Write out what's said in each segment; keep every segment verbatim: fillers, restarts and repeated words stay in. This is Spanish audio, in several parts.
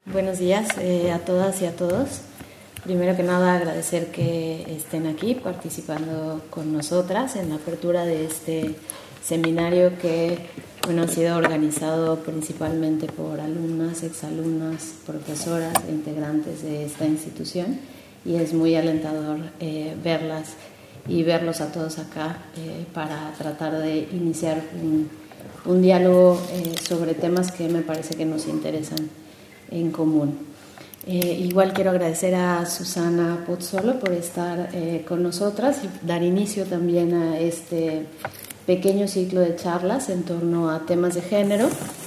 Buenos días eh, a todas y a todos. Primero que nada, agradecer que estén aquí participando con nosotras en la apertura de este seminario que bueno, ha sido organizado principalmente por alumnas, exalumnas, profesoras e integrantes de esta institución, y es muy alentador eh, verlas y verlos a todos acá eh, para tratar de iniciar un, un diálogo eh, sobre temas que me parece que nos interesan en común. Eh, igual quiero agradecer a Susana Pozzolo por estar eh, con nosotras y dar inicio también a este pequeño ciclo de charlas en torno a temas de género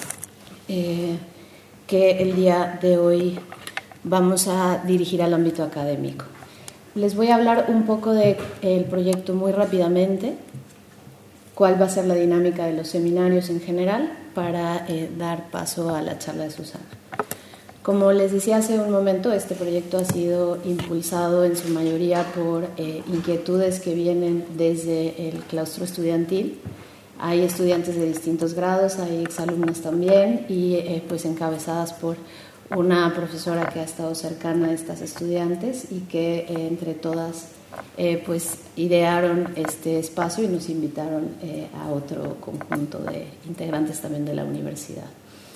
eh, que el día de hoy vamos a dirigir al ámbito académico. Les voy a hablar un poco del proyecto muy rápidamente, cuál va a ser la dinámica de los seminarios en general para eh, dar paso a la charla de Susana. Como les decía hace un momento, este proyecto ha sido impulsado en su mayoría por eh, inquietudes que vienen desde el claustro estudiantil. Hay estudiantes de distintos grados, hay exalumnos también, y eh, pues encabezadas por una profesora que ha estado cercana a estas estudiantes y que eh, entre todas eh, pues idearon este espacio y nos invitaron eh, a otro conjunto de integrantes también de la universidad.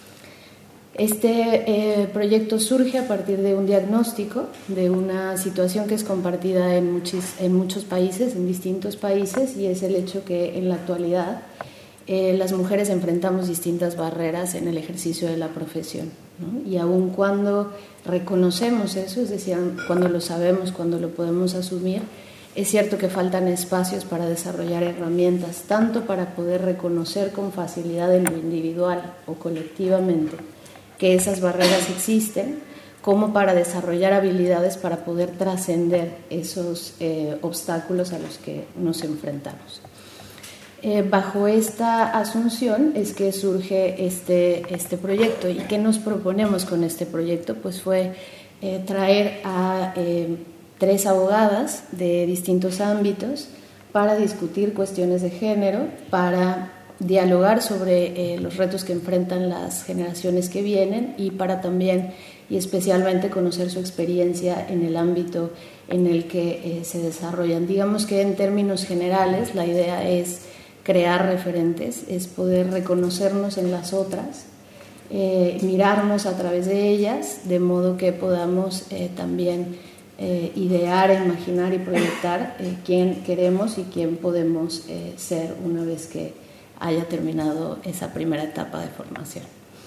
Este eh, proyecto surge a partir de un diagnóstico de una situación que es compartida en, muchis, en muchos países, en distintos países, y es el hecho que en la actualidad eh, las mujeres enfrentamos distintas barreras en el ejercicio de la profesión, ¿no? Y aun cuando reconocemos eso, es decir, cuando lo sabemos, cuando lo podemos asumir, es cierto que faltan espacios para desarrollar herramientas, tanto para poder reconocer con facilidad en lo individual o colectivamente que esas barreras existen, como para desarrollar habilidades para poder trascender esos eh, obstáculos a los que nos enfrentamos. Eh, bajo esta asunción es que surge este, este proyecto. ¿Y qué nos proponemos con este proyecto? Pues fue eh, traer a eh, tres abogadas de distintos ámbitos para discutir cuestiones de género, para dialogar sobre eh, los retos que enfrentan las generaciones que vienen y para también y especialmente conocer su experiencia en el ámbito en el que eh, se desarrollan. Digamos que en términos generales la idea es crear referentes, es poder reconocernos en las otras, eh, mirarnos a través de ellas, de modo que podamos eh, también eh, idear, imaginar y proyectar eh, quién queremos y quién podemos eh, ser una vez que haya terminado esa primera etapa de formación.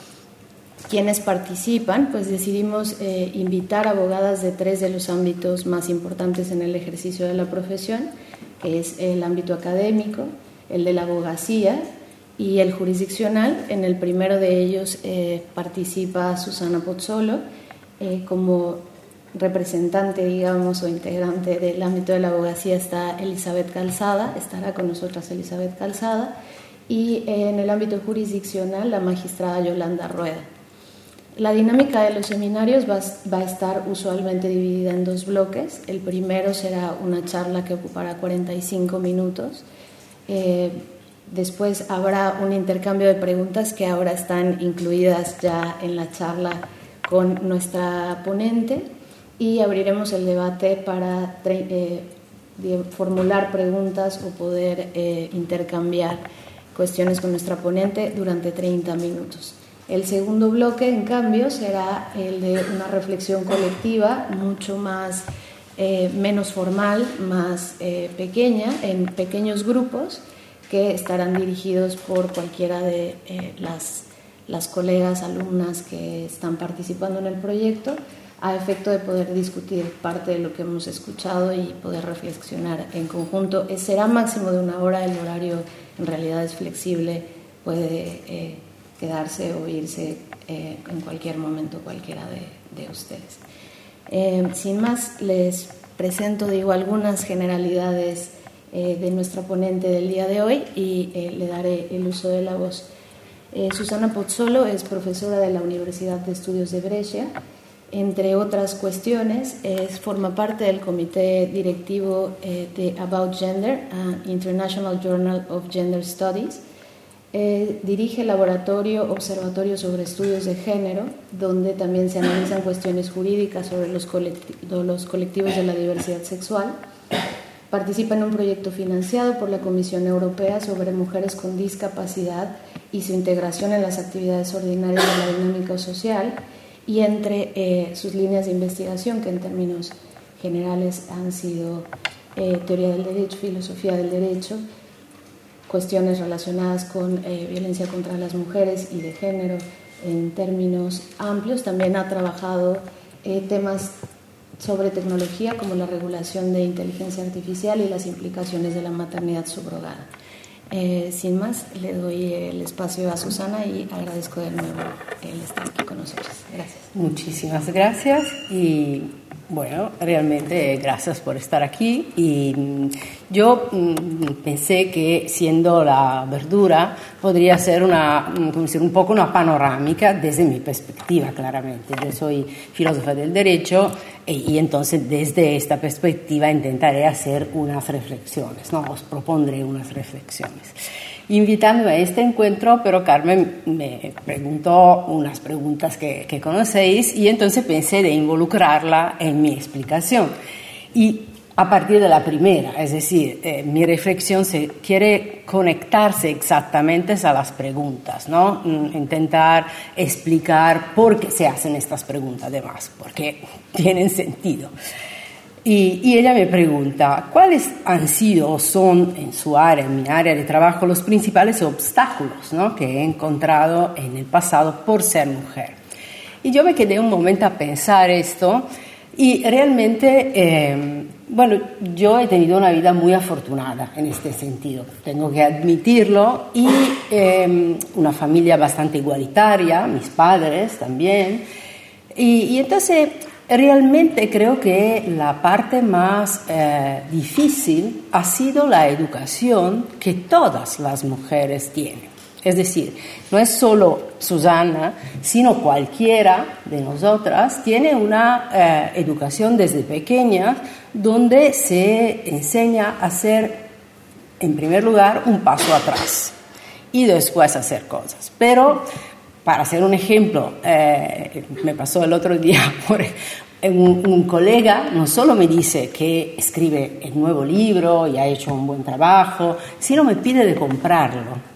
Quienes participan, pues decidimos eh, invitar abogadas de tres de los ámbitos más importantes en el ejercicio de la profesión, que es el ámbito académico, el de la abogacía y el jurisdiccional. En el primero de ellos eh, participa Susana Pozzolo eh, como representante, digamos, o integrante del ámbito de la abogacía está Elizabeth Calzada, estará con nosotras Elizabeth Calzada, y en el ámbito jurisdiccional la magistrada Yolanda Rueda. La dinámica de los seminarios va, va a estar usualmente dividida en dos bloques. El primero será una charla que ocupará cuarenta y cinco minutos. Eh, después habrá un intercambio de preguntas que ahora están incluidas ya en la charla con nuestra ponente, y abriremos el debate para eh, formular preguntas o poder eh, intercambiar cuestiones con nuestra ponente durante treinta minutos. El segundo bloque, en cambio, será el de una reflexión colectiva mucho más, eh, menos formal, más eh, pequeña, en pequeños grupos que estarán dirigidos por cualquiera de eh, las, las colegas, alumnas que están participando en el proyecto, a efecto de poder discutir parte de lo que hemos escuchado y poder reflexionar en conjunto. Será máximo de una hora, el horario en realidad es flexible, puede eh, quedarse o irse eh, en cualquier momento cualquiera de, de ustedes. Eh, sin más, les presento, digo, algunas generalidades eh, de nuestra ponente del día de hoy y eh, le daré el uso de la voz. Eh, Susana Pozzolo es profesora de la Universidad de Estudios de Brescia. Entre otras cuestiones, es, forma parte del comité directivo eh, de About Gender, uh, International Journal of Gender Studies, Eh, dirige el laboratorio Observatorio sobre Estudios de Género, donde también se analizan cuestiones jurídicas sobre los, colectivos, los colectivos de la diversidad sexual. Participa en un proyecto financiado por la Comisión Europea sobre mujeres con discapacidad y su integración en las actividades ordinarias de la dinámica social, y entre eh, sus líneas de investigación, que en términos generales han sido eh, teoría del derecho, filosofía del derecho, cuestiones relacionadas con eh, violencia contra las mujeres y de género en términos amplios. También ha trabajado eh, temas sobre tecnología como la regulación de inteligencia artificial y las implicaciones de la maternidad subrogada. Eh, sin más, le doy el espacio a Susana y agradezco de nuevo el estar aquí con nosotros. Gracias. Muchísimas gracias y bueno, realmente gracias por estar aquí. Y yo pensé que siendo la verdura podría ser una, como decir, un poco una panorámica desde mi perspectiva, claramente. Yo soy filósofa del derecho y, y entonces desde esta perspectiva intentaré hacer unas reflexiones, ¿no? Os propondré unas reflexiones. Invitándome a este encuentro, pero Carmen me preguntó unas preguntas que, que conocéis y entonces pensé de involucrarla en mi explicación. Y a partir de la primera, es decir, eh, mi reflexión se quiere conectarse exactamente a las preguntas, ¿no? Intentar explicar por qué se hacen estas preguntas, además, porque tienen sentido. Y, y ella me pregunta, ¿cuáles han sido o son en su área, en mi área de trabajo, los principales obstáculos, ¿no?, que he encontrado en el pasado por ser mujer? Y yo me quedé un momento a pensar esto y realmente, eh, bueno, yo he tenido una vida muy afortunada en este sentido, tengo que admitirlo, y eh, una familia bastante igualitaria, mis padres también, y, y entonces realmente creo que la parte más eh, difícil ha sido la educación que todas las mujeres tienen. Es decir, no es solo Susana, sino cualquiera de nosotras tiene una eh, educación desde pequeña donde se enseña a hacer, en primer lugar, un paso atrás y después hacer cosas. Pero para hacer un ejemplo, eh, me pasó el otro día por un, un colega, no solo me dice que escribe el nuevo libro y ha hecho un buen trabajo, sino me pide de comprarlo.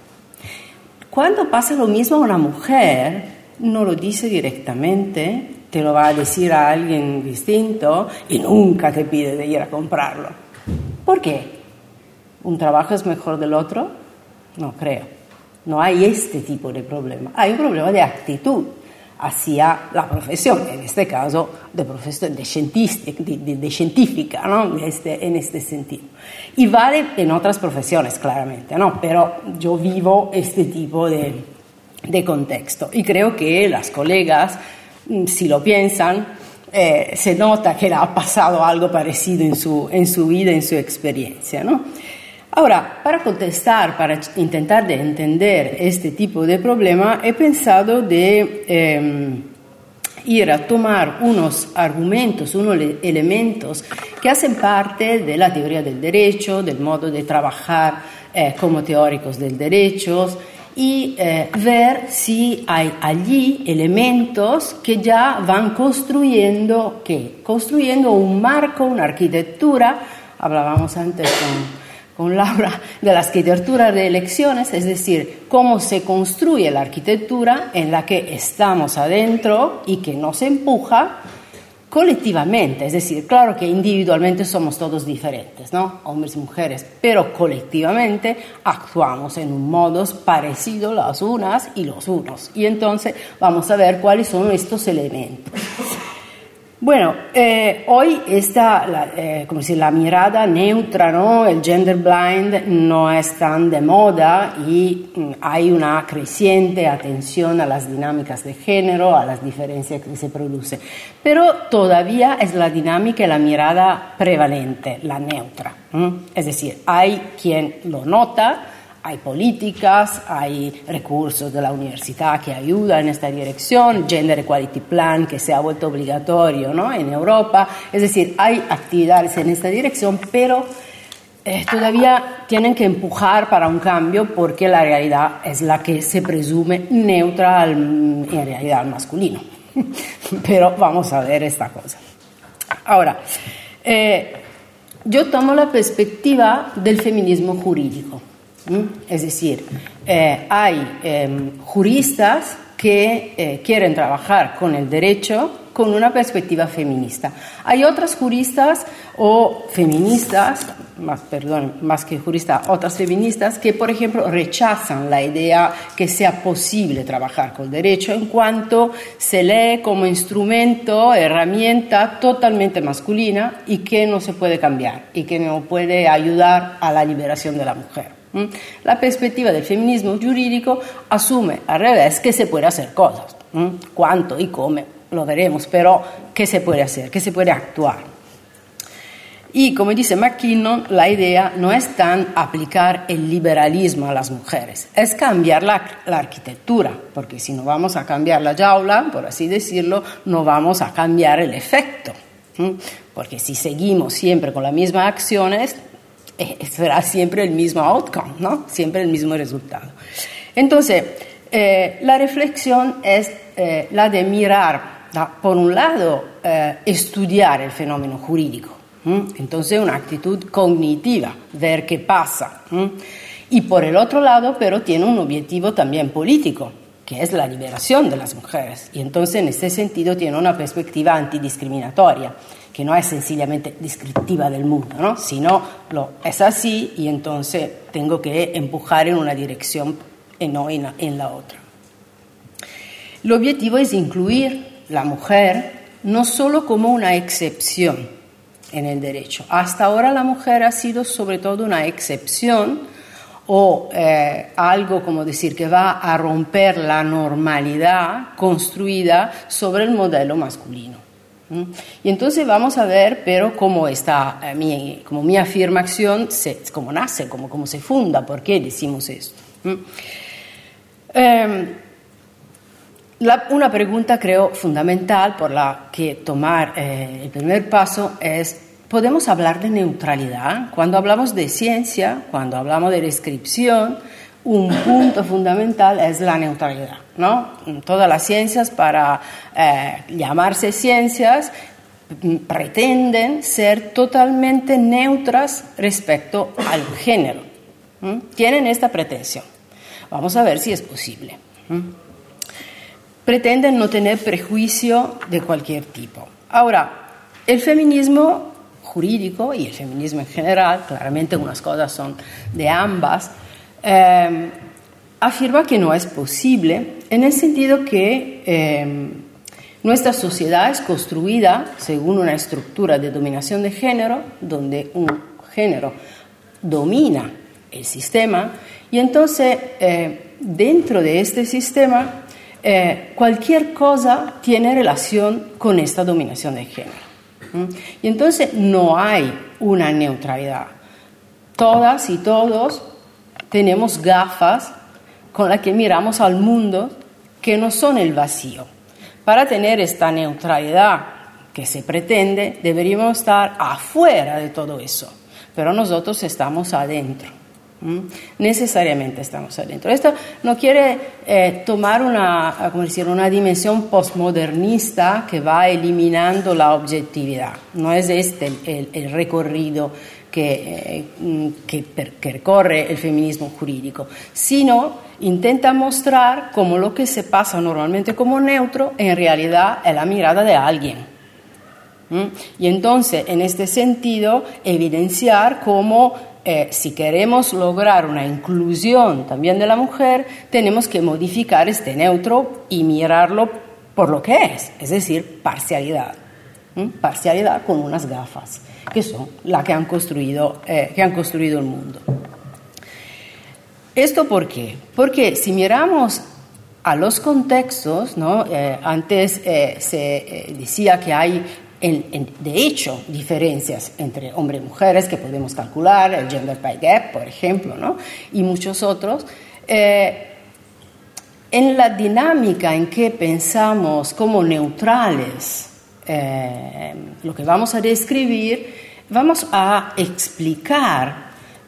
Cuando pasa lo mismo a una mujer, no lo dice directamente, te lo va a decir a alguien distinto y nunca te pide de ir a comprarlo. ¿Por qué? ¿Un trabajo es mejor del otro? No creo. No hay este tipo de problema. Hay un problema de actitud hacia la profesión, en este caso de, profesión, de, científica, de, de, de científica, ¿no? este, en este sentido. Y vale en otras profesiones, claramente, ¿no? Pero yo vivo este tipo de, de contexto y creo que las colegas, si lo piensan, eh, se nota que le ha pasado algo parecido en su, en su vida, en su experiencia, ¿no? Ahora, para contestar, para intentar de entender este tipo de problema, he pensado de eh, ir a tomar unos argumentos, unos elementos que hacen parte de la teoría del derecho, del modo de trabajar eh, como teóricos del derecho, y eh, ver si hay allí elementos que ya van construyendo, ¿qué? Construyendo un marco, una arquitectura. Hablábamos antes con... con Laura, de la arquitectura de elecciones, es decir, cómo se construye la arquitectura en la que estamos adentro y que nos empuja colectivamente, es decir, claro que individualmente somos todos diferentes, ¿no? Hombres y mujeres, pero colectivamente actuamos en un modo parecido las unas y los unos. Y entonces vamos a ver cuáles son estos elementos. Bueno, eh, hoy está la, eh, como decir, la mirada neutra, ¿no? El gender blind no es tan de moda y mm, hay una creciente atención a las dinámicas de género, a las diferencias que se producen. Pero todavía es la dinámica y la mirada prevalente, la neutra. ¿eh? Es decir, hay quien lo nota, hay políticas, hay recursos de la universidad que ayudan en esta dirección, Gender Equality Plan que se ha vuelto obligatorio, ¿no?, en Europa. Es decir, hay actividades en esta dirección, pero eh, todavía tienen que empujar para un cambio porque la realidad es la que se presume neutra al, en realidad al masculino. Pero vamos a ver esta cosa. Ahora, eh, yo tomo la perspectiva del feminismo jurídico. ¿Mm? Es decir, eh, hay eh, juristas que eh, quieren trabajar con el derecho con una perspectiva feminista. Hay otras juristas o feministas, más, perdón, más que juristas, otras feministas que, por ejemplo, rechazan la idea que sea posible trabajar con el derecho en cuanto se lee como instrumento, herramienta totalmente masculina y que no se puede cambiar y que no puede ayudar a la liberación de la mujer. La perspectiva del feminismo jurídico asume al revés que se puede hacer cosas. ¿Cuánto y cómo? Lo veremos, pero ¿qué se puede hacer? ¿Qué se puede actuar? Y como dice McKinnon, la idea no es tan aplicar el liberalismo a las mujeres, es cambiar la, la arquitectura, porque si no vamos a cambiar la jaula, por así decirlo, no vamos a cambiar el efecto. Porque si seguimos siempre con las mismas acciones, eh, será siempre el mismo outcome, ¿no? Siempre el mismo resultado. Entonces, eh, la reflexión es eh, la de mirar, por un lado, eh, estudiar el fenómeno jurídico, ¿m? Entonces una actitud cognitiva, ver qué pasa, ¿m? Y por el otro lado, pero tiene un objetivo también político, que es la liberación de las mujeres, y entonces en este sentido tiene una perspectiva antidiscriminatoria, que no es sencillamente descriptiva del mundo, ¿no? Sino lo, es así y entonces tengo que empujar en una dirección y no en, en la otra. El objetivo es incluir la mujer no solo como una excepción en el derecho. Hasta ahora la mujer ha sido sobre todo una excepción o eh, algo como decir que va a romper la normalidad construida sobre el modelo masculino. ¿Mm? Y entonces vamos a ver, pero cómo está eh, mi, como mi afirmación, se, cómo nace, cómo, cómo se funda, por qué decimos esto. ¿Mm? Eh, La, una pregunta creo fundamental por la que tomar eh, el primer paso es, ¿podemos hablar de neutralidad? Cuando hablamos de ciencia, cuando hablamos de descripción, un punto fundamental es la neutralidad, ¿no? Todas las ciencias, para eh, llamarse ciencias, pretenden ser totalmente neutras respecto al género. ¿Mm? Tienen esta pretensión. Vamos a ver si es posible. ¿Mm? Pretenden no tener prejuicio de cualquier tipo. Ahora, el feminismo jurídico y el feminismo en general, claramente unas cosas son de ambas, eh, afirma que no es posible en el sentido que eh, nuestra sociedad es construida según una estructura de dominación de género, donde un género domina el sistema y entonces eh, dentro de este sistema Eh, cualquier cosa tiene relación con esta dominación de género. ¿Mm? Y entonces no hay una neutralidad. Todas y todos tenemos gafas con las que miramos al mundo que no son el vacío. Para tener esta neutralidad que se pretende, deberíamos estar afuera de todo eso, pero nosotros estamos adentro. ¿Mm? Necesariamente estamos adentro. Esto no quiere eh, tomar una, ¿cómo decir? una dimensión postmodernista que va eliminando la objetividad. No es este el, el, el recorrido que, eh, que, per, que recorre el feminismo jurídico, sino intenta mostrar cómo lo que se pasa normalmente como neutro en realidad es la mirada de alguien. ¿Mm? Y entonces, en este sentido, evidenciar cómo Eh, si queremos lograr una inclusión también de la mujer, tenemos que modificar este neutro y mirarlo por lo que es, es decir, parcialidad. ¿Mm? Parcialidad con unas gafas, que son las que han construido, eh, que han construido el mundo. ¿Esto por qué? Porque si miramos a los contextos, ¿no? eh, antes eh, se eh, decía que hay En, en, de hecho, diferencias entre hombres y mujeres que podemos calcular, el gender pay gap, por ejemplo, ¿no? Y muchos otros. Eh, en la dinámica en que pensamos como neutrales eh, lo que vamos a describir, vamos a explicar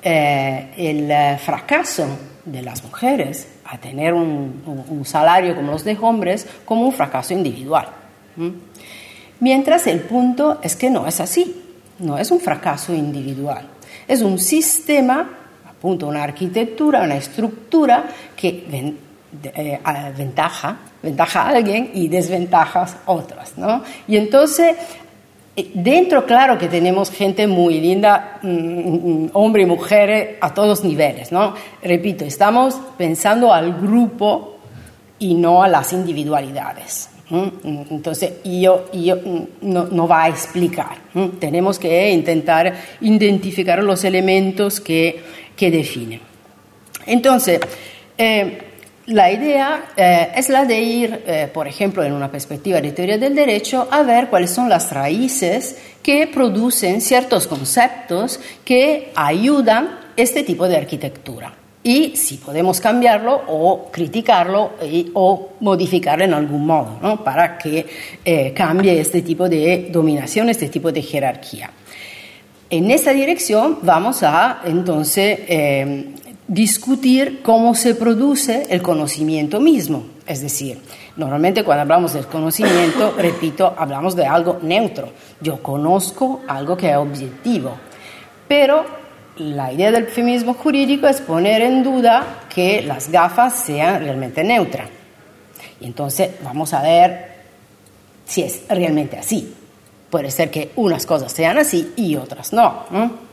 eh, el fracaso de las mujeres a tener un, un, un salario como los de hombres como un fracaso individual. ¿Mm? Mientras el punto es que no es así, no es un fracaso individual, es un sistema, appunto una arquitectura, una estructura que ven, eh, ventaja, ventaja a alguien y desventajas a otras, ¿no? Y entonces, dentro, claro que tenemos gente muy linda, mmm, hombre y mujer a todos niveles, ¿no? Repito, estamos pensando al grupo y no a las individualidades. Entonces, yo, yo no, no va a explicar. Tenemos que intentar identificar los elementos que, que definen. Entonces, eh, la idea eh, es la de ir, eh, por ejemplo, en una perspectiva de teoría del derecho, a ver cuáles son las raíces que producen ciertos conceptos que ayudan este tipo de arquitectura. Y si podemos cambiarlo o criticarlo y, o modificarlo en algún modo, ¿no? Para que eh, cambie este tipo de dominación, este tipo de jerarquía. En esta dirección vamos a entonces eh, discutir cómo se produce el conocimiento mismo. Es decir, normalmente cuando hablamos del conocimiento, repito, hablamos de algo neutro. Yo conozco algo que es objetivo, pero la idea del feminismo jurídico es poner en duda que las gafas sean realmente neutras. Y entonces vamos a ver si es realmente así. Puede ser que unas cosas sean así y otras no, ¿no?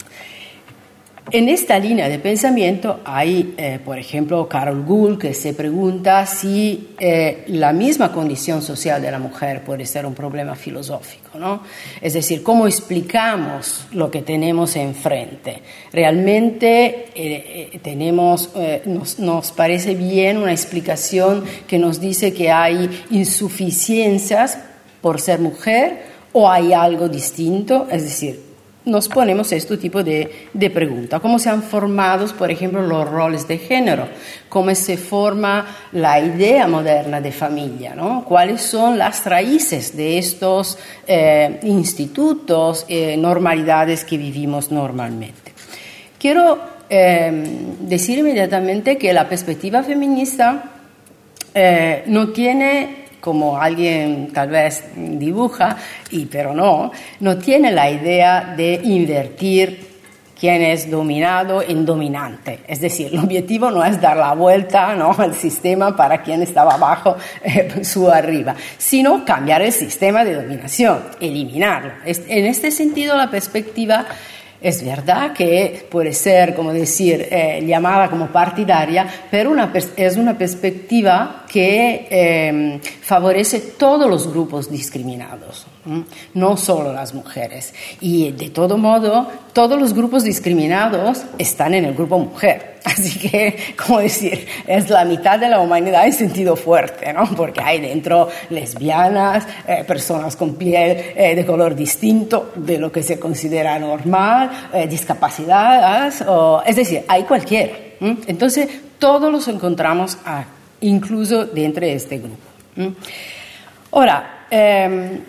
En esta línea de pensamiento hay, eh, por ejemplo, Carol Gould, que se pregunta si eh, la misma condición social de la mujer puede ser un problema filosófico, ¿no? Es decir, ¿cómo explicamos lo que tenemos enfrente? Realmente eh, eh, tenemos, eh, nos, nos parece bien una explicación que nos dice que hay insuficiencias por ser mujer o hay algo distinto, es decir, nos ponemos este tipo de, de preguntas. ¿Cómo se han formado, por ejemplo, los roles de género? ¿Cómo se forma la idea moderna de familia, ¿no? ¿Cuáles son las raíces de estos eh, institutos, eh, normalidades que vivimos normalmente? Quiero eh, decir inmediatamente que la perspectiva feminista eh, no tiene, como alguien tal vez dibuja, y pero no, no tiene la idea de invertir quién es dominado en dominante. Es decir, el objetivo no es dar la vuelta, ¿no?, al sistema para quien estaba abajo, eh, suba arriba, sino cambiar el sistema de dominación, eliminarlo. En este sentido, la perspectiva es verdad que puede ser, como decir, eh, llamada como partidaria, pero una es una perspectiva que eh, favorece todos los grupos discriminados, ¿eh? No solo las mujeres. Y de todo modo, todos los grupos discriminados están en el grupo mujer. Así que, como decir, es la mitad de la humanidad en sentido fuerte, ¿no? Porque hay dentro lesbianas, eh, personas con piel eh, de color distinto de lo que se considera normal, eh, discapacidades, o, es decir, hay cualquiera. ¿eh? Entonces, todos los encontramos a, incluso dentro de este grupo. ¿eh? Ahora, eh,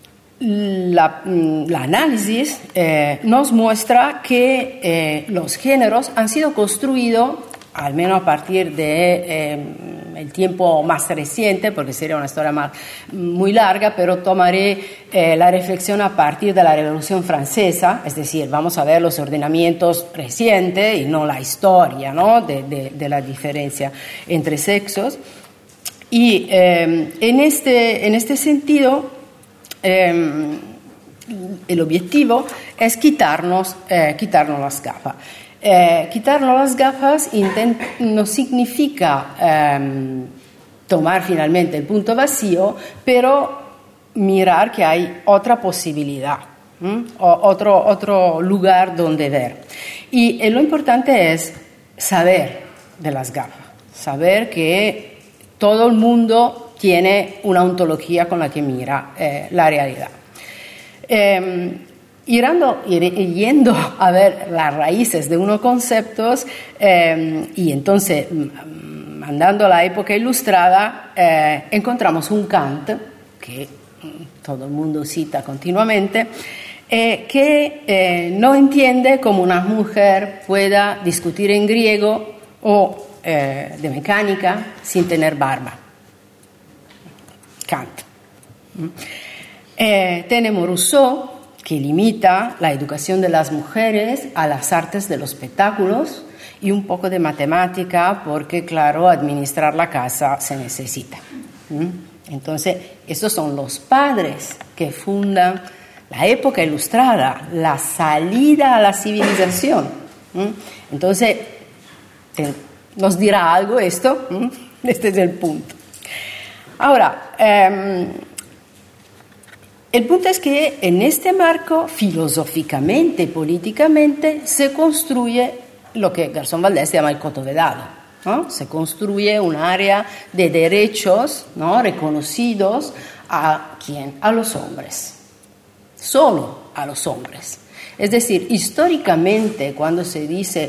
La, la análisis eh, nos muestra que eh, los géneros han sido construidos, al menos a partir de eh, el tiempo más reciente, porque sería una historia más, muy larga, pero tomaré eh, la reflexión a partir de la Revolución Francesa, es decir, vamos a ver los ordenamientos recientes y no la historia, ¿no?, de, de, de la diferencia entre sexos. Y eh, en, este, en este sentido, Eh, el objetivo es quitarnos, eh, quitarnos las gafas. Eh, quitarnos las gafas intent- no significa eh, tomar finalmente el punto vacío, pero mirar que hay otra posibilidad, ¿eh? o otro, otro lugar donde ver. Y eh, lo importante es saber de las gafas, saber que todo el mundo tiene una ontología con la que mira eh, la realidad. Eh, irando, ir, yendo a ver las raíces de unos conceptos eh, y entonces andando a la época ilustrada, eh, encontramos un Kant, que todo el mundo cita continuamente, eh, que eh, no entiende cómo una mujer pueda discutir en griego o eh, de mecánica sin tener barba. Kant. Eh, tenemos Rousseau, que limita la educación de las mujeres a las artes de los espectáculos y un poco de matemática, porque, claro, administrar la casa se necesita. Entonces, estos son los padres que fundan la época ilustrada, la salida a la civilización. Entonces, nos dirá algo esto. Este es el punto. Ahora, eh, el punto es que en este marco, filosóficamente y políticamente, se construye lo que Garzón Valdés llama el cotovedado, ¿no? Se construye un área de derechos, ¿no?, reconocidos a ¿quién? A los hombres, solo a los hombres. Es decir, históricamente, cuando se dice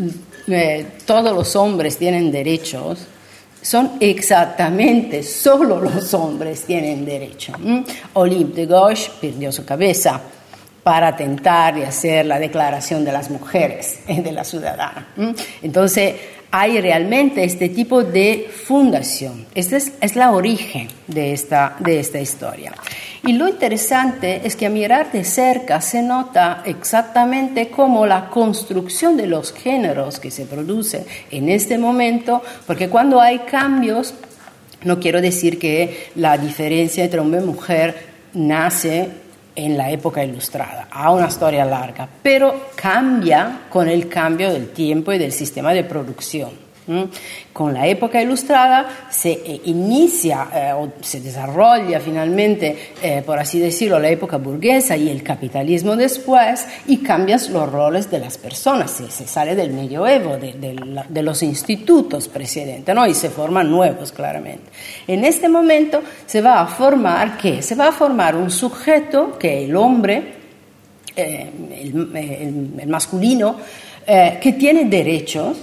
eh, todos los hombres tienen derechos, son exactamente solo los hombres tienen derecho. ¿Mm? Olympe de Gouges perdió su cabeza para tentar de hacer la declaración de las mujeres eh, de la ciudadana. ¿Mm? Entonces, hay realmente este tipo de fundación. Esta es, es la origen de esta, de esta historia. Y lo interesante es que a mirar de cerca se nota exactamente cómo la construcción de los géneros que se produce en este momento, porque cuando hay cambios, no quiero decir que la diferencia entre hombre y mujer nace en la época ilustrada, ha una historia larga, pero cambia con el cambio del tiempo y del sistema de producción. ¿Mm? Con la época ilustrada se eh, inicia eh, o se desarrolla finalmente, eh, por así decirlo, la época burguesa y el capitalismo después, y cambian los roles de las personas, se, se sale del medioevo, de, de, la, de los institutos precedentes, ¿no? Y se forman nuevos, claramente. En este momento se va a formar, ¿qué? Se va a formar un sujeto, que es el hombre, eh, el, el, el masculino, eh, que tiene derechos,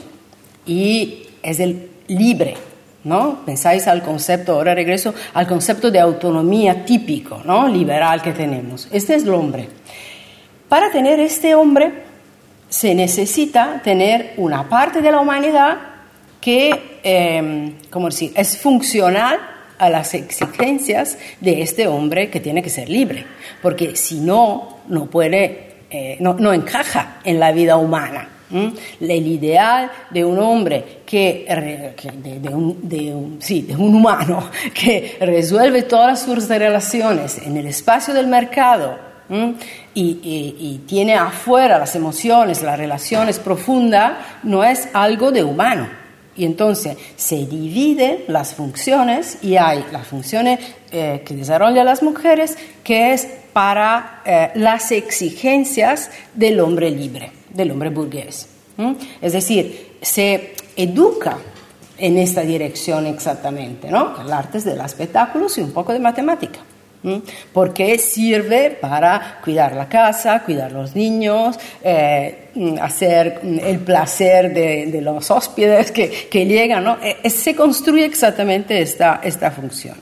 y es el libre, ¿no? Pensáis al concepto, ahora regreso al concepto de autonomía típico, ¿no?, liberal que tenemos. Este es el hombre. Para tener este hombre se necesita tener una parte de la humanidad que, eh, ¿cómo decir?, es funcional a las exigencias de este hombre que tiene que ser libre, porque si no, no puede, eh, no, no encaja en la vida humana. ¿Mm? El ideal de un hombre que, que de, de, un, de, un, sí, de un humano que resuelve todas sus relaciones en el espacio del mercado, ¿Mm? y, y, y tiene afuera las emociones, las relaciones profundas, no es algo de humano. Y entonces se dividen las funciones y hay las funciones eh, que desarrollan las mujeres, que es para eh, las exigencias del hombre libre, del hombre burgués. ¿Mm? Es decir, se educa en esta dirección exactamente, ¿no? El arte del espectáculo y un poco de matemática. ¿Mm? Porque sirve para cuidar la casa, cuidar los niños, eh, hacer el placer de, de los hóspedes que, que llegan, ¿no? Eh, se construye exactamente esta, esta función.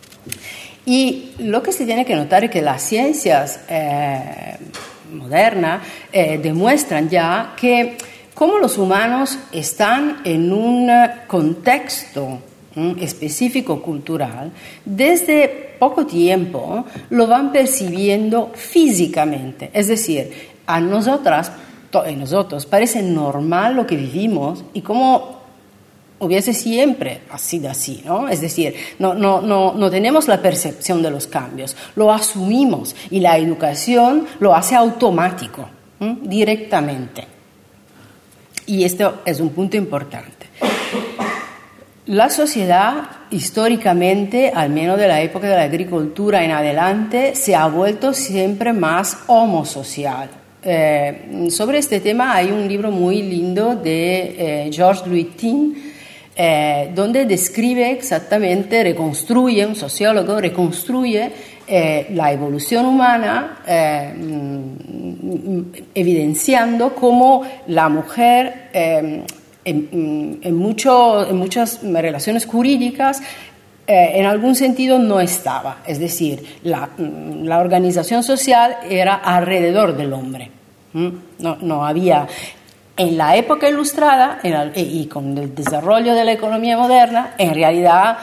Y lo que se tiene que notar es que las ciencias eh, modernas eh, demuestran ya que como los humanos están en un contexto ¿m? específico cultural, desde poco tiempo lo van percibiendo físicamente. Es decir, a nosotras, a nosotros parece normal lo que vivimos y como hubiese siempre sido así, ¿no? Es decir, no, no, no, no tenemos la percepción de los cambios, lo asumimos y la educación lo hace automático, ¿m? directamente. Y esto es un punto importante. La sociedad, históricamente, al menos de la época de la agricultura en adelante, se ha vuelto siempre más homosocial. Eh, sobre este tema hay un libro muy lindo de eh, Georges Louis-Tin, eh, donde describe exactamente, reconstruye, un sociólogo reconstruye eh, la evolución humana, eh, evidenciando cómo la mujer eh, en, en, mucho, en muchas relaciones jurídicas eh, en algún sentido no estaba. Es decir, la, la organización social era alrededor del hombre. ¿Mm? No, no había... En la época ilustrada en la, y con el desarrollo de la economía moderna, en realidad,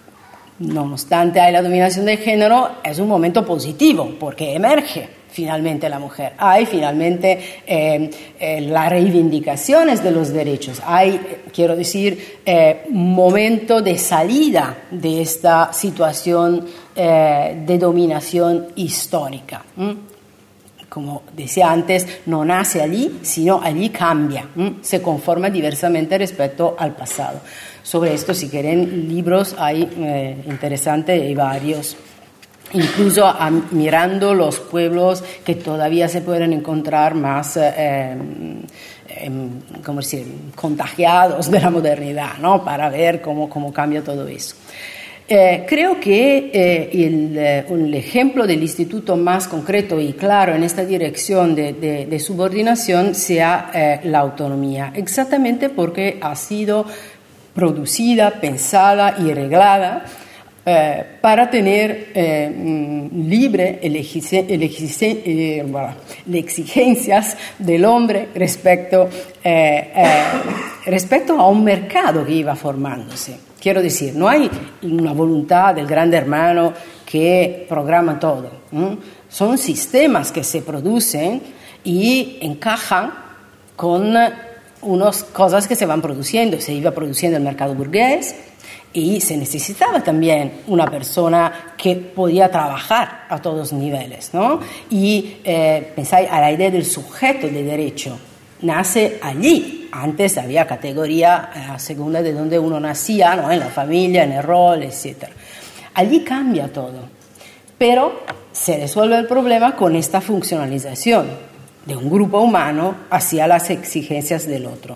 no obstante hay la dominación del género, es un momento positivo porque emerge finalmente la mujer. Hay finalmente eh, eh, las reivindicaciones de los derechos. Hay, quiero decir, eh, un momento de salida de esta situación eh, de dominación histórica. ¿Mm? Como decía antes, no nace allí, sino allí cambia, ¿m? Se conforma diversamente respecto al pasado. Sobre esto, si quieren, libros hay eh, interesantes y varios. Incluso a, mirando los pueblos que todavía se pueden encontrar más eh, eh, ¿cómo decir? Contagiados de la modernidad, ¿no? Para ver cómo, cómo cambia todo eso. Eh, creo que eh, el, eh, un ejemplo del instituto más concreto y claro en esta dirección de, de, de subordinación sea eh, la autonomía, exactamente porque ha sido producida, pensada y reglada eh, para tener eh, libre el exigen, el exigen, eh, bueno, las exigencias del hombre respecto, eh, eh, respecto a un mercado que iba formándose. Quiero decir, no hay una voluntad del grande hermano que programa todo. ¿eh? Son sistemas que se producen y encajan con unas cosas que se van produciendo. Se iba produciendo el mercado burgués y se necesitaba también una persona que podía trabajar a todos niveles, ¿no? Y eh, pensáis a la idea del sujeto de derecho. Nace allí. Antes había categoría a segunda de donde uno nacía, ¿no? En la familia, en el rol, etcétera. Allí cambia todo, pero se resuelve el problema con esta funcionalización de un grupo humano hacia las exigencias del otro.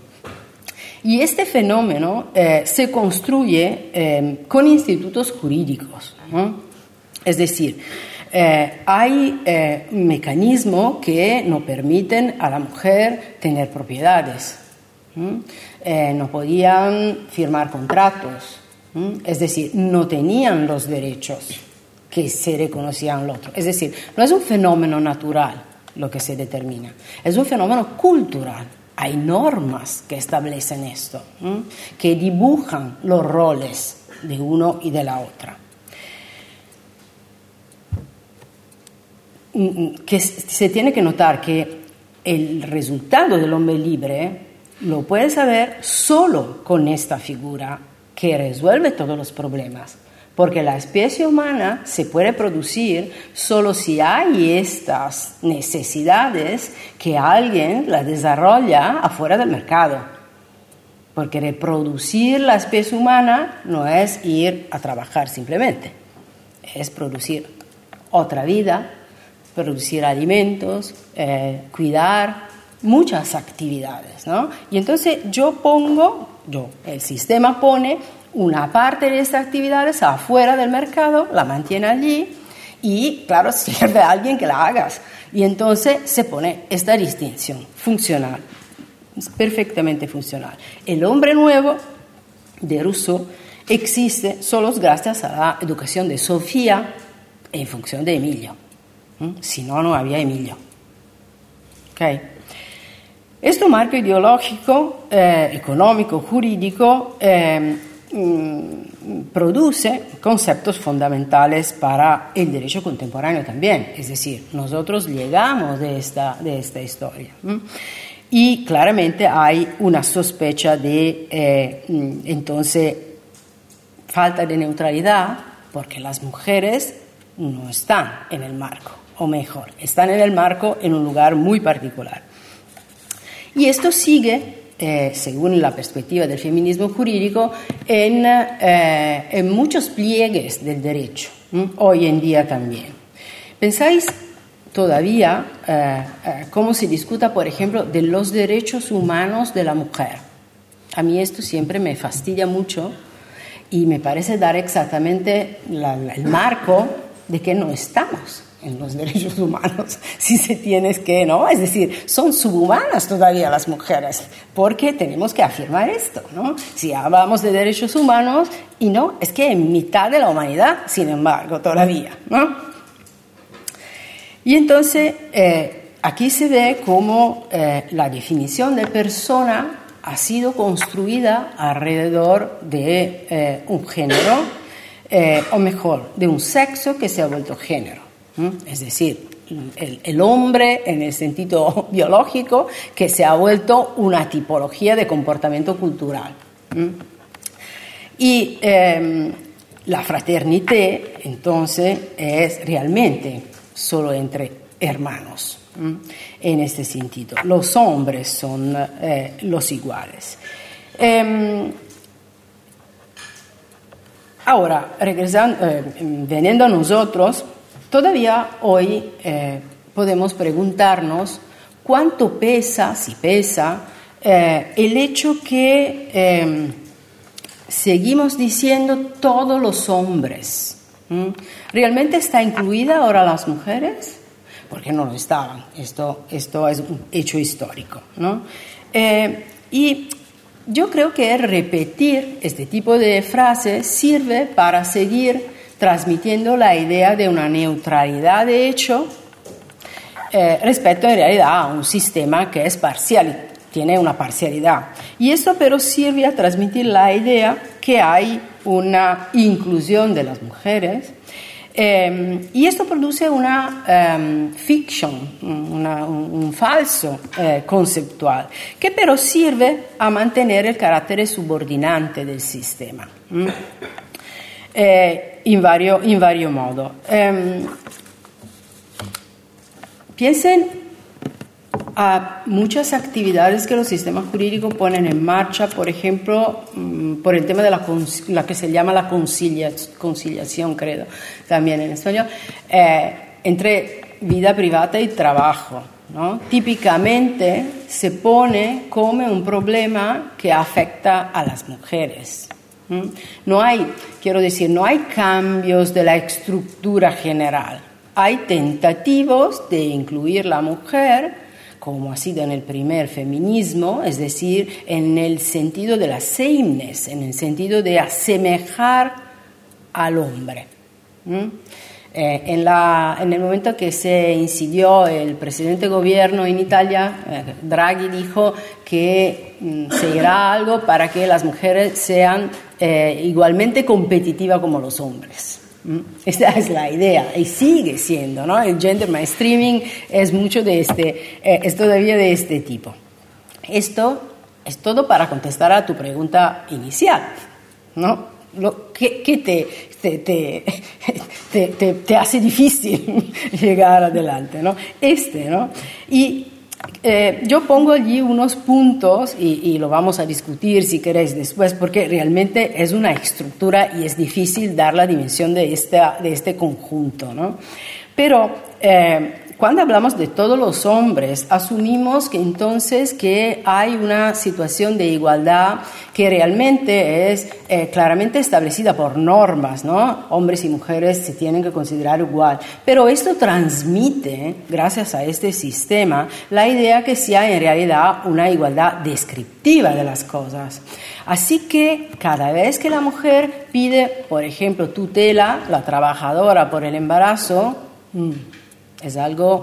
Y este fenómeno eh, se construye eh, con institutos jurídicos, ¿no? Es decir, Eh, hay eh, mecanismos que no permiten a la mujer tener propiedades, ¿Mm? eh, no podían firmar contratos, ¿Mm? Es decir, no tenían los derechos que se reconocían al otro. Es decir, no es un fenómeno natural lo que se determina, es un fenómeno cultural. Hay normas que establecen esto, ¿Mm? que dibujan los roles de uno y de la otra. Que se tiene que notar que el resultado del hombre libre lo puede saber solo con esta figura que resuelve todos los problemas, porque la especie humana se puede producir solo si hay estas necesidades que alguien las desarrolla afuera del mercado, porque reproducir la especie humana no es ir a trabajar simplemente, es producir otra vida, producir alimentos, eh, cuidar, muchas actividades, ¿no? Y entonces yo pongo, yo, el sistema pone una parte de estas actividades afuera del mercado, la mantiene allí y, claro, sirve a alguien que la hagas. Y entonces se pone esta distinción funcional, perfectamente funcional. El hombre nuevo de Rousseau existe solo gracias a la educación de Sofía en función de Emilio. Si no, no había Emilio. Okay. Este marco ideológico, eh, económico, jurídico, eh, mmm, produce conceptos fundamentales para el derecho contemporáneo también. Es decir, nosotros llegamos de esta, de esta historia. ¿Mm? Y claramente hay una sospecha de, eh, entonces, falta de neutralidad, porque las mujeres no están en el marco. O mejor, están en el marco en un lugar muy particular. Y esto sigue, eh, según la perspectiva del feminismo jurídico, en, eh, en muchos pliegues del derecho, ¿m? Hoy en día también. ¿Pensáis todavía eh, eh, cómo se discuta, por ejemplo, de los derechos humanos de la mujer? A mí esto siempre me fastidia mucho y me parece dar exactamente la, la, el marco de que no estamos. en los derechos humanos si se tienes que, ¿no? Es decir, son subhumanas todavía las mujeres, porque tenemos que afirmar esto, ¿no? Si hablamos de derechos humanos, y no, es que en mitad de la humanidad, sin embargo, todavía, ¿no? Y entonces, eh, aquí se ve cómo eh, la definición de persona ha sido construida alrededor de eh, un género, eh, o mejor, de un sexo que se ha vuelto género. ¿Mm? Es decir, el, el hombre en el sentido biológico que se ha vuelto una tipología de comportamiento cultural. ¿Mm? Y eh, la fraternité, entonces, es realmente solo entre hermanos. ¿Mm? En este sentido, los hombres son eh, los iguales. Eh, ahora, regresando, eh, veniendo a nosotros, todavía hoy eh, podemos preguntarnos cuánto pesa, si pesa, eh, el hecho que eh, seguimos diciendo todos los hombres. ¿Mm? ¿Realmente está incluida ahora las mujeres? Porque no lo estaban. Esto, esto es un hecho histórico, ¿no? Eh, y yo creo que repetir este tipo de frases sirve para seguir transmitiendo la idea de una neutralidad de hecho eh, respecto en realidad a un sistema que es parcial, tiene una parcialidad. Y esto pero sirve a transmitir la idea que hay una inclusión de las mujeres. Eh, y esto produce una um, fiction, una, un, un falso eh, conceptual, que pero sirve a mantener el carácter subordinante del sistema, ¿Mm? eh, in, vario, in vario modo. Eh, piensen a muchas actividades que los sistemas jurídicos ponen en marcha, por ejemplo, por el tema de la, la que se llama la concilia, conciliación, creo, también en español, eh, entre vida privada y trabajo, ¿no? Típicamente se pone como un problema que afecta a las mujeres. ¿Mm? No hay, quiero decir, no hay cambios de la estructura general. Hay tentativas de incluir la mujer, como ha sido en el primer feminismo, es decir, en el sentido de la sameness, en el sentido de asemejar al hombre. ¿Mm? Eh, en, la, en el momento que se incidió el presidente de gobierno en Italia, eh, Draghi dijo que mm, se irá algo para que las mujeres sean eh, igualmente competitivas como los hombres. Esta es la idea y sigue siendo, ¿no? El gender mainstreaming es mucho de este, eh, es todavía de este tipo. Esto es todo para contestar a tu pregunta inicial, ¿no? Lo que, que te, te, te, te, te, te hace difícil llegar adelante, ¿no? Este, ¿no? Y Eh, yo pongo allí unos puntos y, y lo vamos a discutir si queréis después, porque realmente es una estructura y es difícil dar la dimensión de, esta, de este conjunto, ¿no? Pero eh, cuando hablamos de todos los hombres, asumimos que entonces que hay una situación de igualdad que realmente es eh, claramente establecida por normas, ¿no? Hombres y mujeres se tienen que considerar igual. Pero esto transmite, gracias a este sistema, la idea que sea en realidad una igualdad descriptiva de las cosas. Así que cada vez que la mujer pide, por ejemplo, tutela, la trabajadora por el embarazo, mmm, es algo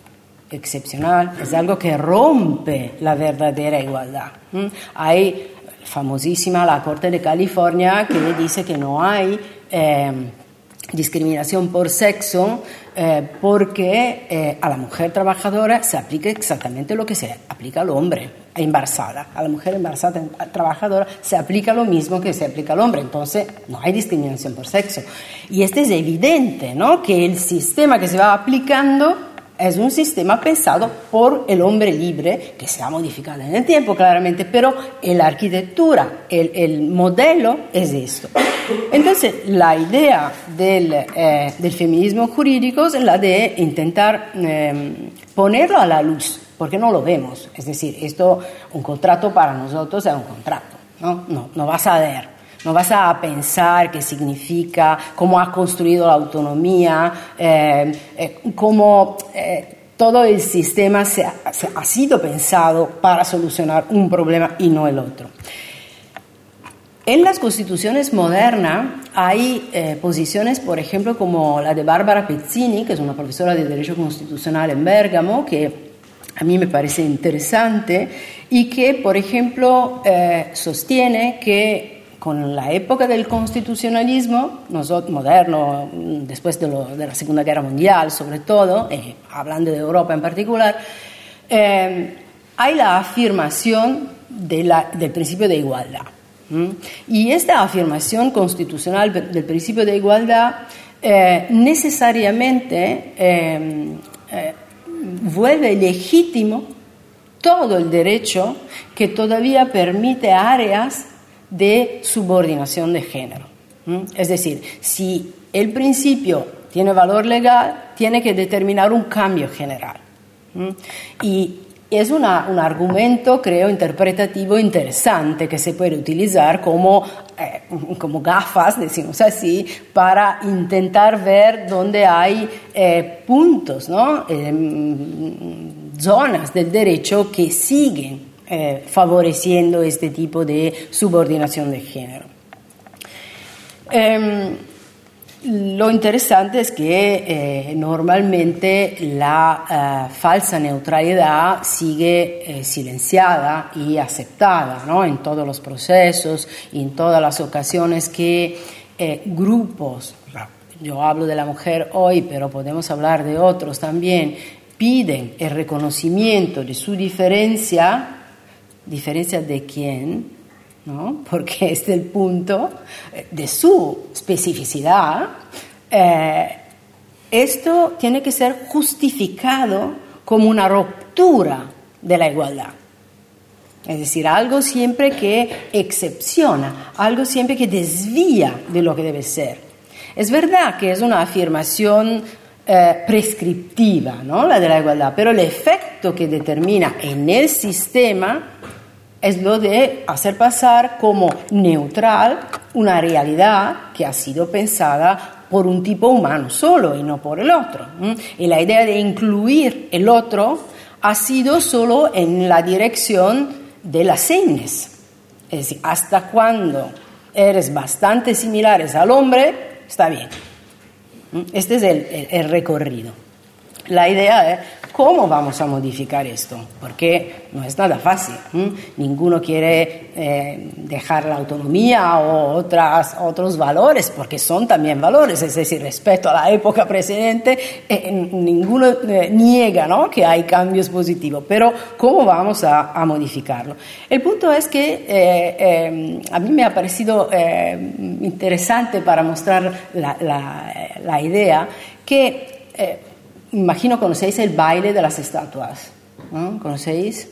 excepcional, es algo que rompe la verdadera igualdad. ¿Mm? Hay famosísima la Corte de California que dice que no hay eh, discriminación por sexo eh, porque eh, a la mujer trabajadora se aplica exactamente lo que se aplica al hombre embarazada. A la mujer embarazada trabajadora se aplica lo mismo que se aplica al hombre, entonces no hay discriminación por sexo. Y este es evidente, ¿no? Que el sistema que se va aplicando es un sistema pensado por el hombre libre, que se ha modificado en el tiempo claramente, pero la arquitectura, el, el modelo es esto. Entonces, la idea del, eh, del feminismo jurídico es la de intentar eh, ponerlo a la luz, porque no lo vemos. Es decir, esto, un contrato para nosotros es un contrato, ¿no? No, no vas a ver. No vas a pensar qué significa, cómo ha construido la autonomía, eh, eh, cómo eh, todo el sistema se ha, se ha sido pensado para solucionar un problema y no el otro. En las constituciones modernas hay eh, posiciones, por ejemplo, como la de Barbara Pezzini, que es una profesora de Derecho Constitucional en Bérgamo, que a mí me parece interesante y que, por ejemplo, eh, sostiene que con la época del constitucionalismo nosotros, moderno, después de, lo, de la Segunda Guerra Mundial, sobre todo, eh, hablando de Europa en particular, eh, hay la afirmación de la, del principio de igualdad. ¿Mm? Y esta afirmación constitucional del principio de igualdad eh, necesariamente eh, eh, vuelve legítimo todo el derecho que todavía permite áreas de subordinación de género. ¿Mm? Es decir, si el principio tiene valor legal, tiene que determinar un cambio general. ¿Mm? Y es una, un argumento, creo, interpretativo interesante que se puede utilizar como, eh, como gafas, decimos así, para intentar ver dónde hay eh, puntos, ¿no? Eh, zonas del derecho que siguen Eh, favoreciendo este tipo de subordinación de género. Eh, lo interesante es que eh, normalmente la eh, falsa neutralidad sigue eh, silenciada y aceptada, ¿no? En todos los procesos y en todas las ocasiones que eh, grupos, yo hablo de la mujer hoy, pero podemos hablar de otros también, piden el reconocimiento de su diferencia. ¿Diferencia de quién? ¿No? Porque este es el punto de su especificidad. Eh, esto tiene que ser justificado como una ruptura de la igualdad. Es decir, algo siempre que excepciona, algo siempre que desvía de lo que debe ser. Es verdad que es una afirmación eh, prescriptiva, ¿no? La de la igualdad, pero el efecto que determina en el sistema es lo de hacer pasar como neutral una realidad que ha sido pensada por un tipo humano solo y no por el otro. Y la idea de incluir el otro ha sido solo en la dirección de las señas. Es decir, hasta cuando eres bastante similares al hombre, está bien. Este es el, el, el recorrido. La idea es cómo vamos a modificar esto, porque no es nada fácil. ¿Mm? Ninguno quiere eh, dejar la autonomía o otras, otros valores, porque son también valores, es decir, respecto a la época precedente, eh, ninguno eh, niega, ¿no?, que hay cambios positivos, pero ¿cómo vamos a, a modificarlo? El punto es que eh, eh, a mí me ha parecido eh, interesante para mostrar la, la, la idea que... Eh, Imagino conocéis el baile de las estatuas, ¿no? ¿Conocéis?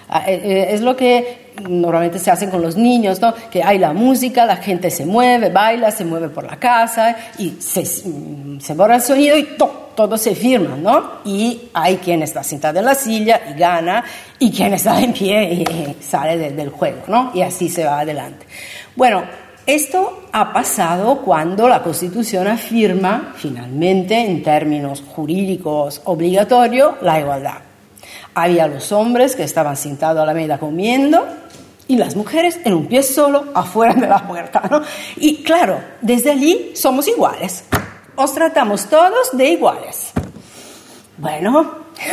Es lo que normalmente se hace con los niños, ¿no? Que hay la música, la gente se mueve, baila, se mueve por la casa y se, se borra el sonido y ¡toc! Todos se firman, ¿no? Y hay quien está sentado en la silla y gana, y quien está en pie y sale de, del juego, ¿no? Y así se va adelante. Bueno, esto ha pasado cuando la Constitución afirma, finalmente, en términos jurídicos obligatorios, la igualdad. Había los hombres que estaban sentados a la mesa comiendo y las mujeres en un pie solo afuera de la puerta, ¿no? Y claro, desde allí somos iguales. Os tratamos todos de iguales. Bueno,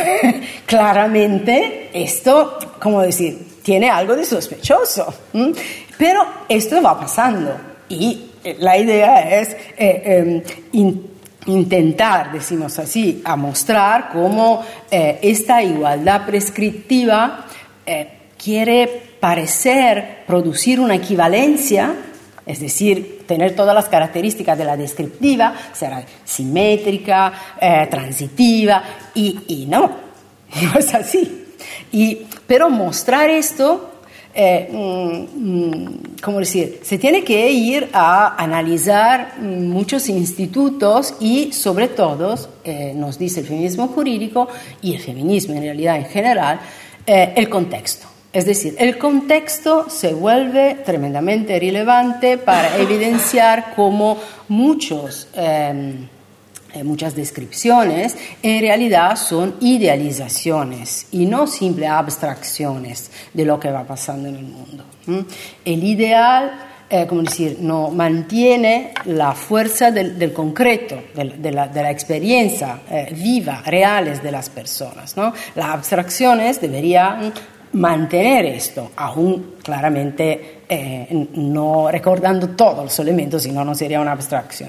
claramente esto, ¿cómo decir?, tiene algo de sospechoso. ¿Mm? Pero esto va pasando y la idea es eh, eh, in, intentar, decimos así, a mostrar cómo eh, esta igualdad prescriptiva eh, quiere parecer producir una equivalencia, es decir, tener todas las características de la descriptiva, será simétrica, eh, transitiva, y, y no, no es así. Y, pero mostrar esto... Eh, mm, ¿cómo decir? Se tiene que ir a analizar muchos institutos y, sobre todo, eh, nos dice el feminismo jurídico y el feminismo en realidad en general, eh, el contexto. Es decir, el contexto se vuelve tremendamente relevante para evidenciar cómo muchos, eh, muchas descripciones en realidad son idealizaciones y no simples abstracciones de lo que va pasando en el mundo. El ideal, eh, como decir, no mantiene la fuerza del, del concreto, de, de, la, de la experiencia eh, viva, reales de las personas, ¿no? Las abstracciones deberían mantener esto, aún claramente eh, no recordando todos los elementos, si no, no sería una abstracción.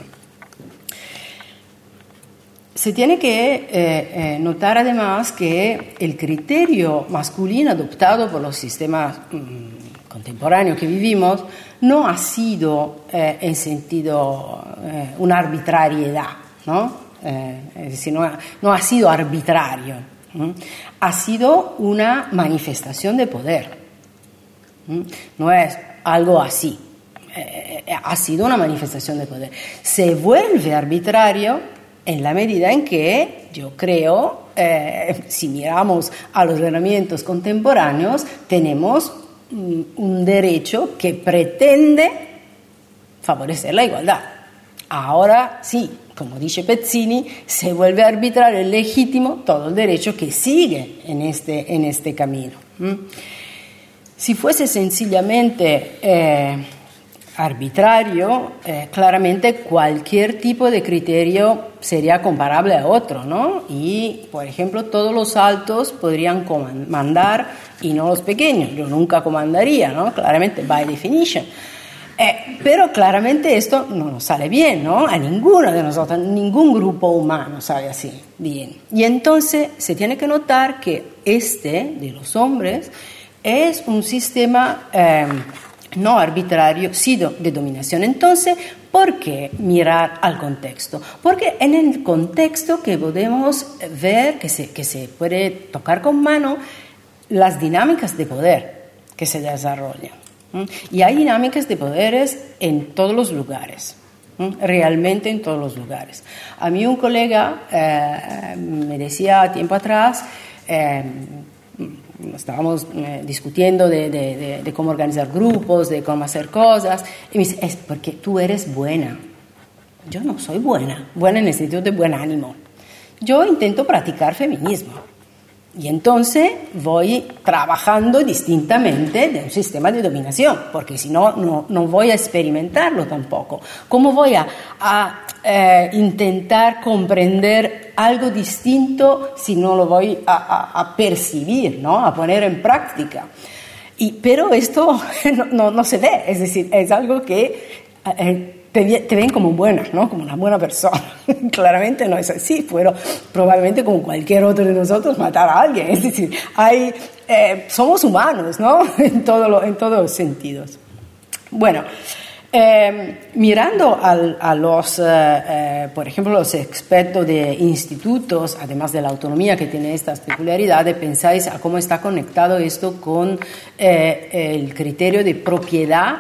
Se tiene que eh, eh, notar además que el criterio masculino adoptado por los sistemas mmm, contemporáneos que vivimos no ha sido eh, en sentido eh, una arbitrariedad, ¿no? Eh, es decir, no ha, no ha sido arbitrario, ¿no? Ha sido una manifestación de poder, ¿no? No es algo así, eh, ha sido una manifestación de poder. Se vuelve arbitrario en la medida en que, yo creo, eh, si miramos a los ordenamientos contemporáneos, tenemos un derecho que pretende favorecer la igualdad. Ahora sí, como dice Pezzini, se vuelve arbitrario y legítimo todo el derecho que sigue en este, en este camino. ¿Mm? Si fuese sencillamente eh, arbitrario, eh, claramente cualquier tipo de criterio sería comparable a otro, ¿no? Y, por ejemplo, todos los altos podrían comandar y no los pequeños. Yo nunca comandaría, ¿no? Claramente, by definition. Eh, pero claramente esto no nos sale bien, ¿no? A ninguno de nosotros, ningún grupo humano sale así bien. Y entonces se tiene que notar que este, de los hombres, es un sistema eh, no arbitrario, sino de dominación. Entonces, ¿por qué mirar al contexto? Porque en el contexto que podemos ver, que se, que se puede tocar con mano, las dinámicas de poder que se desarrollan. Y hay dinámicas de poderes en todos los lugares, realmente en todos los lugares. A mí un colega eh, me decía tiempo atrás, eh, estábamos eh, discutiendo de, de, de, de cómo organizar grupos, de cómo hacer cosas, y me dice, es porque tú eres buena. Yo no soy buena, buena en el sentido de buen ánimo. Yo intento practicar feminismo. Y entonces voy trabajando distintamente de un sistema de dominación, porque si no, no, no voy a experimentarlo tampoco. ¿Cómo voy a, a eh, intentar comprender algo distinto si no lo voy a, a, a percibir, ¿no? A poner en práctica? Y, pero esto no, no, no se ve, es decir, es algo que eh, te, te ven como buena, ¿no? Como una buena persona. Claramente no es así, pero probablemente como cualquier otro de nosotros matar a alguien. Es decir, hay, eh, somos humanos, ¿no? En, todo lo, en todos los sentidos. Bueno, eh, mirando al, a los, eh, eh, por ejemplo, los expertos de institutos, además de la autonomía que tiene estas peculiaridades, pensáis a cómo está conectado esto con eh, el criterio de propiedad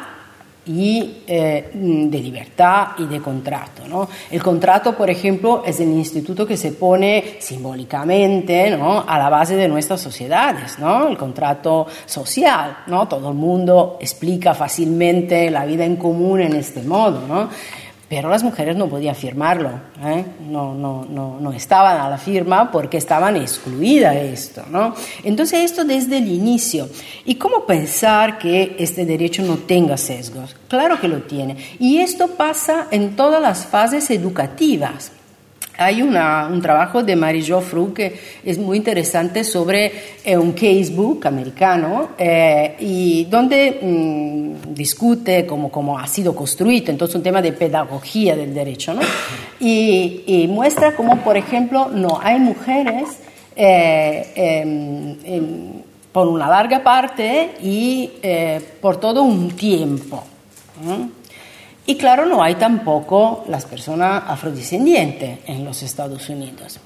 y eh, de libertad y de contrato, ¿no? El contrato, por ejemplo, es el instituto que se pone simbólicamente, ¿no?, a la base de nuestras sociedades, ¿no? El contrato social, ¿no? Todo el mundo explica fácilmente la vida en común en este modo, ¿no? Pero las mujeres no podían firmarlo, ¿eh? no, no, no, no estaban a la firma porque estaban excluidas de esto, ¿no? Entonces esto desde el inicio. ¿Y cómo pensar que este derecho no tenga sesgos? Claro que lo tiene. Y esto pasa en todas las fases educativas. Hay una, un trabajo de Marie-Jo Frug que es muy interesante sobre eh, un casebook americano eh, y donde mmm, discute cómo, cómo ha sido construido, entonces un tema de pedagogía del derecho, ¿no? Y, y muestra cómo, por ejemplo, no hay mujeres eh, eh, en, por una larga parte y eh, por todo un tiempo, ¿no? Y claro, no hay tampoco las personas afrodescendientes en los Estados Unidos.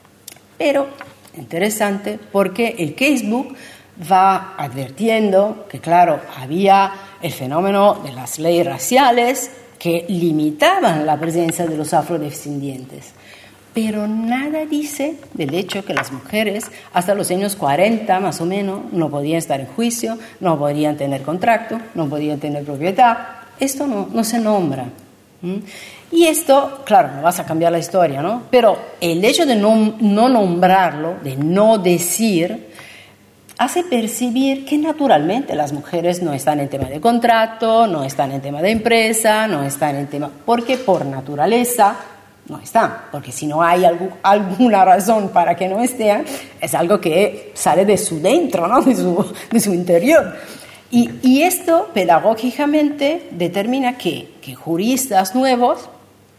Pero, interesante, porque el casebook va advirtiendo que, claro, había el fenómeno de las leyes raciales que limitaban la presencia de los afrodescendientes. pero nada dice del hecho que las mujeres hasta los años cuarenta más o menos no podían estar en juicio, no podían tener contrato, no podían tener propiedad. Esto no, no se nombra. ¿Mm? Y esto, claro, no vas a cambiar la historia, ¿no? Pero el hecho de no, no nombrarlo, de no decir, hace percibir que naturalmente las mujeres no están en tema de contrato, no están en tema de empresa, no están en tema... porque por naturaleza no están, porque si no hay algo, alguna razón para que no estén, es algo que sale de su dentro, ¿no? de, su, de su interior. Y, y esto pedagógicamente determina que, que juristas nuevos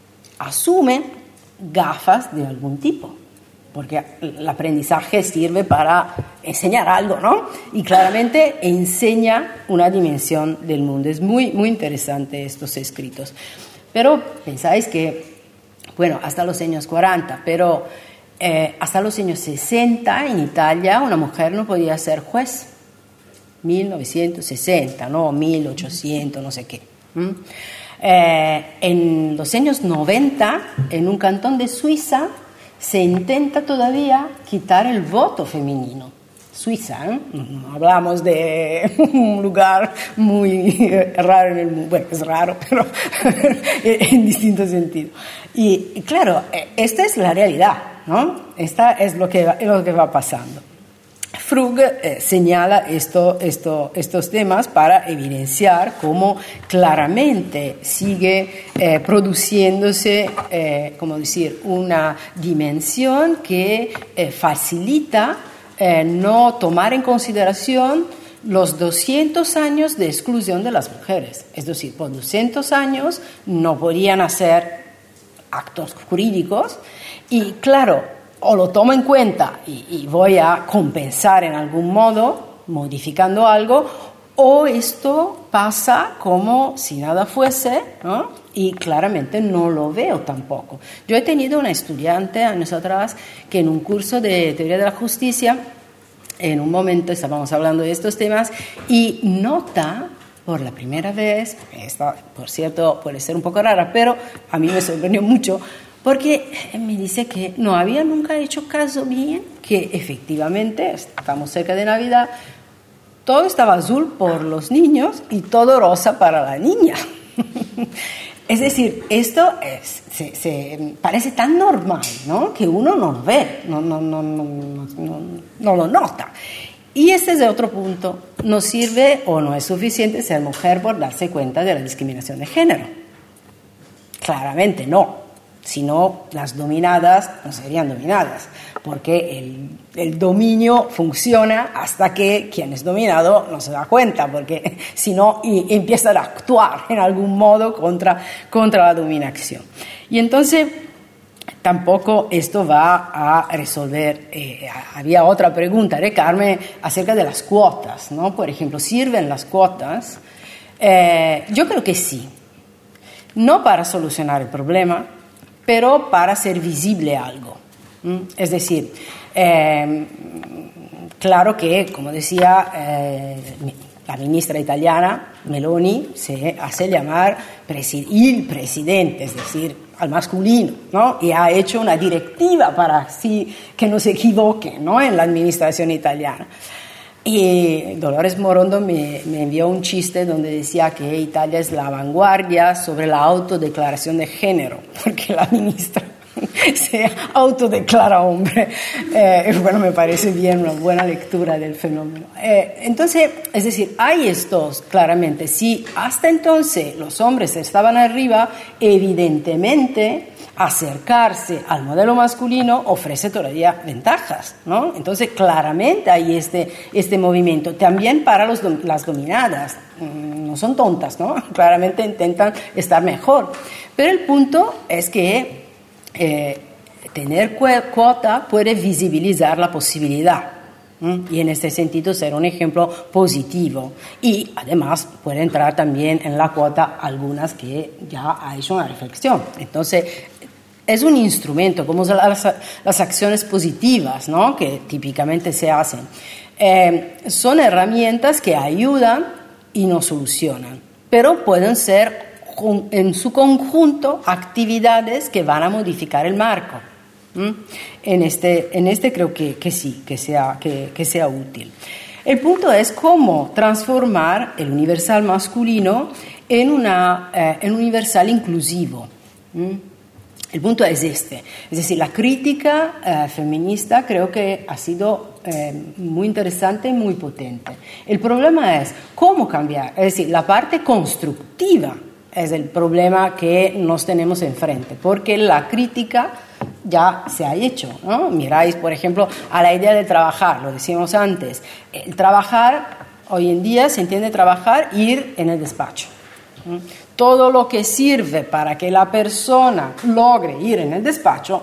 asumen gafas de algún tipo, porque el aprendizaje sirve para enseñar algo, ¿no? Y claramente enseña una dimensión del mundo. Es muy, muy interesante estos escritos. Pero pensáis que, bueno, hasta los años cuarenta, pero eh, hasta los años sesenta en Italia una mujer no podía ser juez. mil novecientos sesenta, no mil ochocientos, no sé qué. ¿Mm? Eh, en los años noventa, en un cantón de Suiza, se intenta todavía quitar el voto femenino. Suiza, ¿eh? No hablamos de un lugar muy raro en el mundo. Bueno, es raro, pero en distintos sentidos. Y, y claro, esta es la realidad, ¿no? Esta es lo que, es lo que va pasando. Frug eh, señala esto, esto, estos temas para evidenciar cómo claramente sigue eh, produciéndose, eh, ¿cómo decir?, una dimensión que eh, facilita eh, no tomar en consideración los doscientos años de exclusión de las mujeres. Es decir, por doscientos años no podían hacer actos jurídicos y, claro, o lo tomo en cuenta y, y voy a compensar en algún modo, modificando algo, o esto pasa como si nada fuese, ¿no? Y claramente no lo veo tampoco. Yo he tenido una estudiante años atrás que en un curso de teoría de la justicia, en un momento estábamos hablando de estos temas y nota por la primera vez, esta por cierto puede ser un poco rara, pero a mí me sorprendió mucho, porque me dice que no había nunca hecho caso bien, que efectivamente, estamos cerca de Navidad, todo estaba azul por los niños y todo rosa para la niña. Es decir, esto es, se, se, parece tan normal, ¿no? Que uno no lo ve, no, no, no, no, no, no, no lo nota. Y este es el otro punto, no sirve o no es suficiente ser mujer por darse cuenta de la discriminación de género. Claramente no. Si no, las dominadas no serían dominadas, porque el, el dominio funciona hasta que quien es dominado no se da cuenta, porque si no y, empiezan a actuar en algún modo contra, contra la dominación. Y entonces tampoco esto va a resolver. Eh, había otra pregunta de Carmen acerca de las cuotas, ¿no? Por ejemplo, ¿sirven las cuotas? Eh, yo creo que sí, no para solucionar el problema, pero para hacer visible algo. ¿Mm? Es decir, eh, claro que, como decía eh, la ministra italiana, Meloni, se hace llamar presi- il presidente, es decir, al masculino, ¿no? Y ha hecho una directiva para así que no se equivoque, ¿no? En la administración italiana. Y Dolores Morondo me, me envió un chiste donde decía que Italia es la vanguardia sobre la autodeclaración de género, porque la ministra se autodeclara hombre. Eh, bueno, me parece bien, una buena lectura del fenómeno. Eh, entonces, es decir, hay estos, claramente, si hasta entonces los hombres estaban arriba, evidentemente acercarse al modelo masculino ofrece todavía ventajas, ¿no? Entonces, claramente hay este, este movimiento. También para los, las dominadas, no son tontas, ¿no? Claramente intentan estar mejor. Pero el punto es que eh, tener cuota puede visibilizar la posibilidad. ¿Mm? Y en este sentido ser un ejemplo positivo. Y además puede entrar también en la cuota algunas que ya ha hecho una reflexión. Entonces, es un instrumento, como las, las acciones positivas, ¿no? Que típicamente se hacen. Eh, son herramientas que ayudan y no solucionan, pero pueden ser en su conjunto actividades que van a modificar el marco. ¿Mm? En, este, en este creo que, que sí, que sea, que, que sea útil. El punto es cómo transformar el universal masculino en, una, eh, en un universal inclusivo. ¿Mm? El punto es este, es decir, la crítica eh, feminista creo que ha sido eh, muy interesante y muy potente. El problema es cómo cambiar, es decir, la parte constructiva es el problema que nos tenemos enfrente, porque la crítica ya se ha hecho, ¿no? Miráis, por ejemplo, a la idea de trabajar, lo decíamos antes, el trabajar, hoy en día se entiende trabajar, ir en el despacho. Todo lo que sirve para que la persona logre ir en el despacho,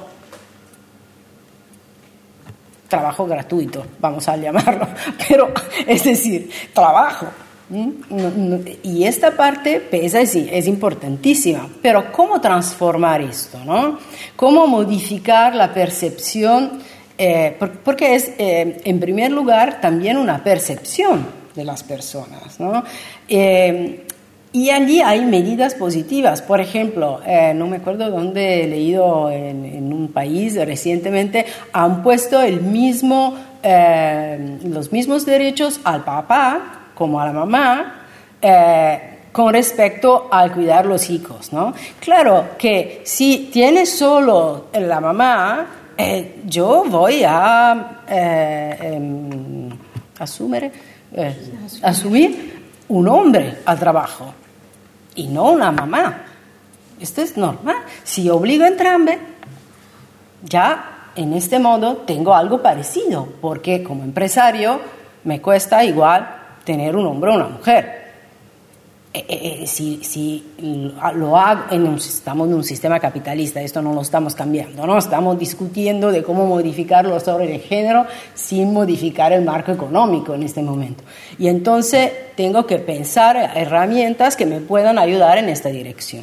trabajo gratuito, vamos a llamarlo, pero es decir, trabajo. Y esta parte pesa, sí, es importantísima, pero ¿cómo transformar esto, no? ¿Cómo modificar la percepción? Eh, porque es, eh, en primer lugar, también una percepción de las personas, ¿no? Eh, Y allí hay medidas positivas. Por ejemplo, eh, no me acuerdo dónde he leído en, en un país recientemente, han puesto el mismo, eh, los mismos derechos al papá como a la mamá eh, con respecto al cuidar los hijos, ¿no? Claro que si tiene solo la mamá, eh, yo voy a eh, eh, asumir, eh, asumir un hombre al trabajo y no una mamá. Esto es normal. Si obligo a entrambe, ya en este modo tengo algo parecido, porque como empresario me cuesta igual tener un hombre o una mujer. Eh, eh, si, si lo hago, en un, estamos en un sistema capitalista, esto no lo estamos cambiando, ¿no? Estamos discutiendo de cómo modificar los roles de género sin modificar el marco económico en este momento. Y entonces tengo que pensar herramientas que me puedan ayudar en esta dirección.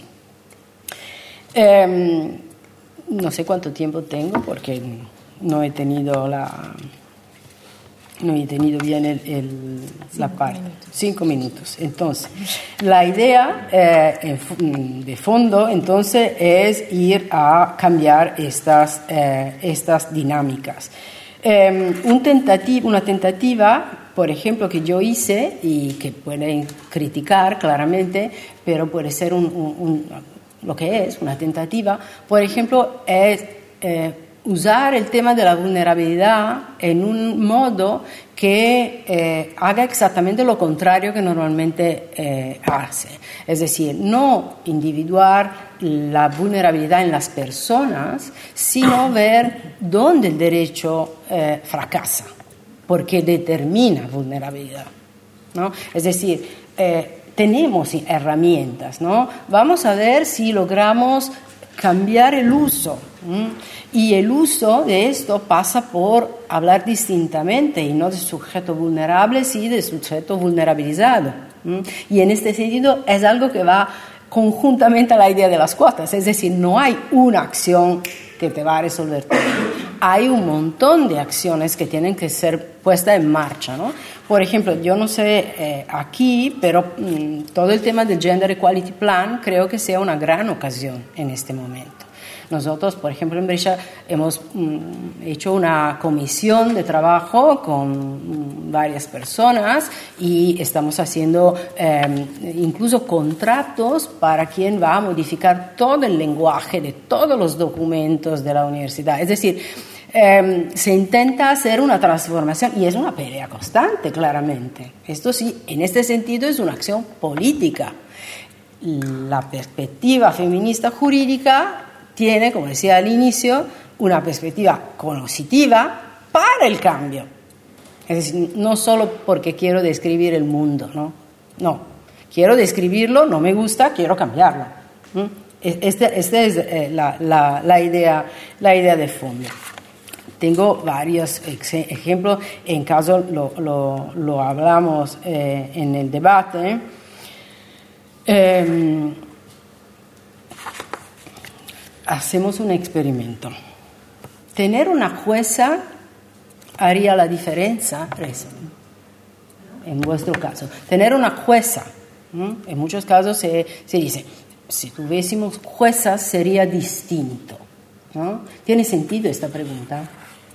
Eh, no sé cuánto tiempo tengo porque no he tenido la... No he tenido bien el, el, la parte. Minutos. Cinco minutos. Entonces, la idea eh, de fondo, entonces, es ir a cambiar estas, eh, estas dinámicas. Eh, un tentativa, una tentativa, por ejemplo, que yo hice y que pueden criticar claramente, pero puede ser un, un, un, lo que es una tentativa, por ejemplo, es... Eh, usar el tema de la vulnerabilidad en un modo que eh, haga exactamente lo contrario que normalmente eh, hace. Es decir, no individuar la vulnerabilidad en las personas, sino ver dónde el derecho eh, fracasa, porque determina vulnerabilidad, ¿no? Es decir, eh, tenemos herramientas, ¿no? Vamos a ver si logramos cambiar el uso. ¿Mm? Y el uso de esto pasa por hablar distintamente y no de sujeto vulnerable, sino de sujeto vulnerabilizado. ¿Mm? Y en este sentido es algo que va conjuntamente a la idea de las cuotas, es decir, no hay una acción que te va a resolver todo. Hay un montón de acciones que tienen que ser puestas en marcha, ¿no? Por ejemplo, yo no sé eh, aquí, pero mmm, todo el tema del Gender Equality Plan creo que sea una gran ocasión en este momento. Nosotros, por ejemplo, en Brescia hemos mm, hecho una comisión de trabajo con mm, varias personas y estamos haciendo eh, incluso contratos para quien va a modificar todo el lenguaje de todos los documentos de la universidad. Es decir, eh, se intenta hacer una transformación y es una pelea constante, claramente. Esto sí, en este sentido es una acción política. La perspectiva feminista jurídica tiene, como decía al inicio, una perspectiva cognitiva para el cambio. Es decir, no solo porque quiero describir el mundo, ¿no? No, quiero describirlo, no me gusta, quiero cambiarlo. Esta este es eh, la, la, la, idea, la idea de fondo. Tengo varios ejemplos, en caso lo, lo, lo hablamos eh, en el debate. Eh, Hacemos un experimento. Tener una jueza haría la diferencia, en vuestro caso. Tener una jueza, ¿no? En muchos casos se, se dice, si tuviésemos juezas sería distinto. ¿no? ¿Tiene sentido esta pregunta?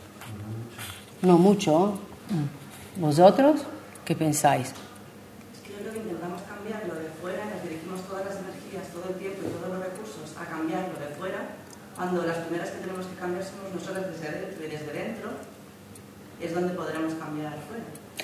No mucho. ¿Vosotros qué pensáis? Es que yo creo que intentamos cambiarlo de fuera, nos dirigimos todas las energías, todo el tiempo y todos los recursos a cambiarlo de fuera, cuando las primeras que tenemos que cambiar somos nosotros desde dentro, y desde dentro es donde podremos cambiar fuera.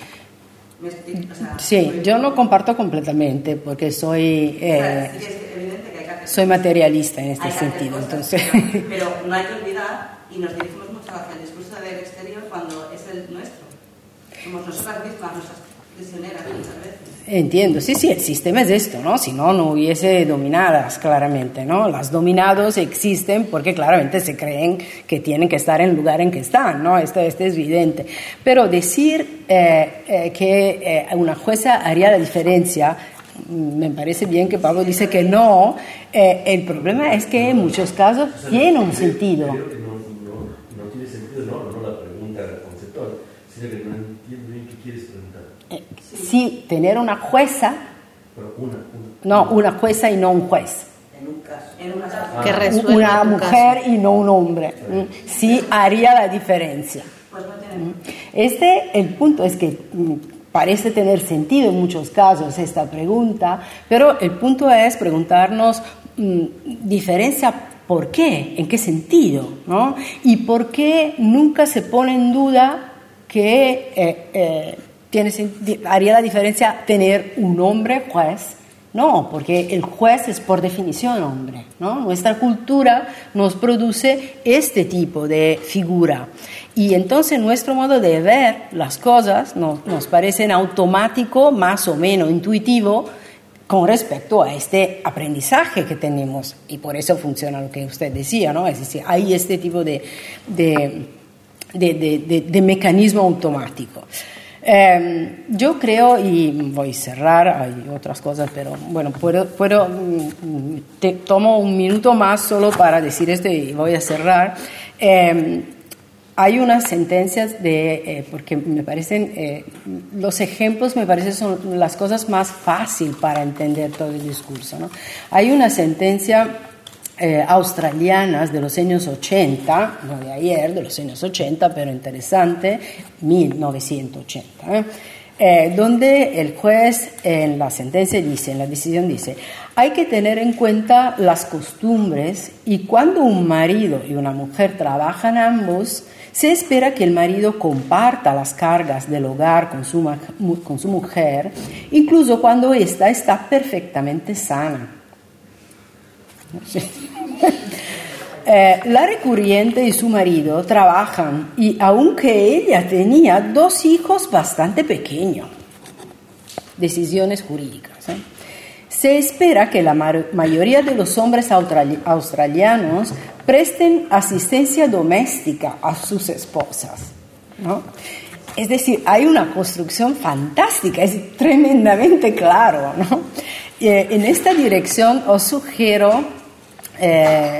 O sea, sí, yo no comparto completamente porque soy eh, o sea, sí es evidente que hay que hacer soy materialista en este hay que hacer sentido, cosas, entonces. Pero, pero no hay que olvidar, y nos dirigimos mucho hacia el discurso del exterior cuando es el nuestro. Somos nosotras mismas, nuestras prisioneras muchas veces. Entiendo, sí, sí, el sistema es esto, ¿no? Si no, no hubiese dominadas, claramente, ¿no? Las dominados existen porque claramente se creen que tienen que estar en el lugar en que están, ¿no? Esto, esto es evidente. Pero decir eh, eh, que eh, una jueza haría la diferencia, me parece bien que Pablo dice que no, eh, el problema es que en muchos casos o sea, tiene un sentido. Creo que no, no, no tiene sentido, no, no la pregunta conceptual, sino que no entiendo bien qué quieres preguntar. Eh, sí, tener una jueza, pero una, una, no, una jueza y no un juez. En un caso, en un caso. Que Ah, resuelva una tu mujer caso. y no un hombre. Sí, haría la diferencia. Pues no tiene. Este, el punto es que parece tener sentido en muchos casos esta pregunta, pero el punto es preguntarnos mmm, diferencia por qué, en qué sentido, ¿no? Y por qué nunca se pone en duda que eh, eh, tiene, haría la diferencia tener un hombre juez. No, porque el juez es por definición hombre, ¿no? Nuestra cultura nos produce este tipo de figura y entonces nuestro modo de ver las cosas nos, nos parece en automático, más o menos intuitivo, con respecto a este aprendizaje que tenemos y por eso funciona lo que usted decía, ¿no? Es decir, hay este tipo de, de, de, de, de, de mecanismo automático. Eh, yo creo, y voy a cerrar, hay otras cosas, pero bueno, puedo, puedo te tomo un minuto más solo para decir esto y voy a cerrar. Eh, hay unas sentencias de, eh, porque me parecen, eh, los ejemplos me parecen son las cosas más fáciles para entender todo el discurso, ¿no? Hay una sentencia Eh, australianas de los años ochenta, no de ayer, de los años ochenta, pero interesante, mil novecientos ochenta, ¿eh? Eh, donde el juez en la sentencia dice, en la decisión dice, hay que tener en cuenta las costumbres y cuando un marido y una mujer trabajan ambos, se espera que el marido comparta las cargas del hogar con su, con su mujer, incluso cuando ésta está perfectamente sana. Sí. eh, la recurriente y su marido trabajan y aunque ella tenía dos hijos bastante pequeños, decisiones jurídicas, ¿eh? Se espera que la ma- mayoría de los hombres australi- australianos presten asistencia doméstica a sus esposas, ¿no? Es decir, hay una construcción fantástica, es tremendamente claro, ¿no? Eh, en esta dirección os sugiero Eh,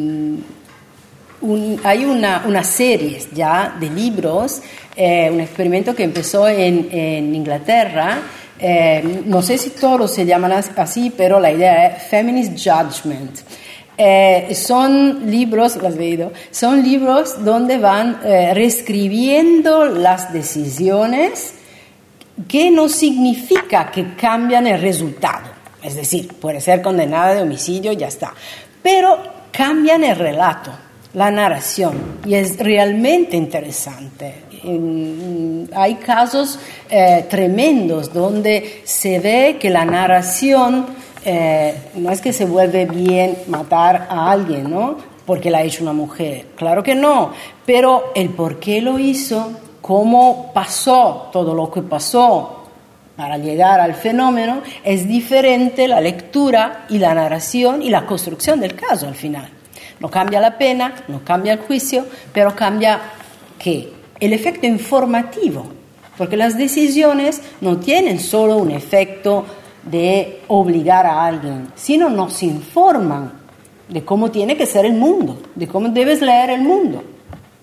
un, hay una, una serie ya de libros, eh, un experimento que empezó en, en Inglaterra, eh, no sé si todos se llaman así, pero la idea es Feminist Judgment. Eh, son libros, ¿lo has leído? Son libros donde van eh, reescribiendo las decisiones, que no significa que cambian el resultado. Es decir, puede ser condenada de homicidio, ya está. Pero cambian el relato, la narración, y es realmente interesante. En, hay casos eh, tremendos donde se ve que la narración eh, no es que se vuelve bien matar a alguien, ¿no? Porque la ha hecho una mujer. Claro que no, pero el por qué lo hizo, cómo pasó todo lo que pasó para llegar al fenómeno, es diferente la lectura y la narración y la construcción del caso al final. No cambia la pena, no cambia el juicio, pero cambia ¿qué? El efecto informativo, porque las decisiones no tienen solo un efecto de obligar a alguien, sino nos informan de cómo tiene que ser el mundo, de cómo debes leer el mundo.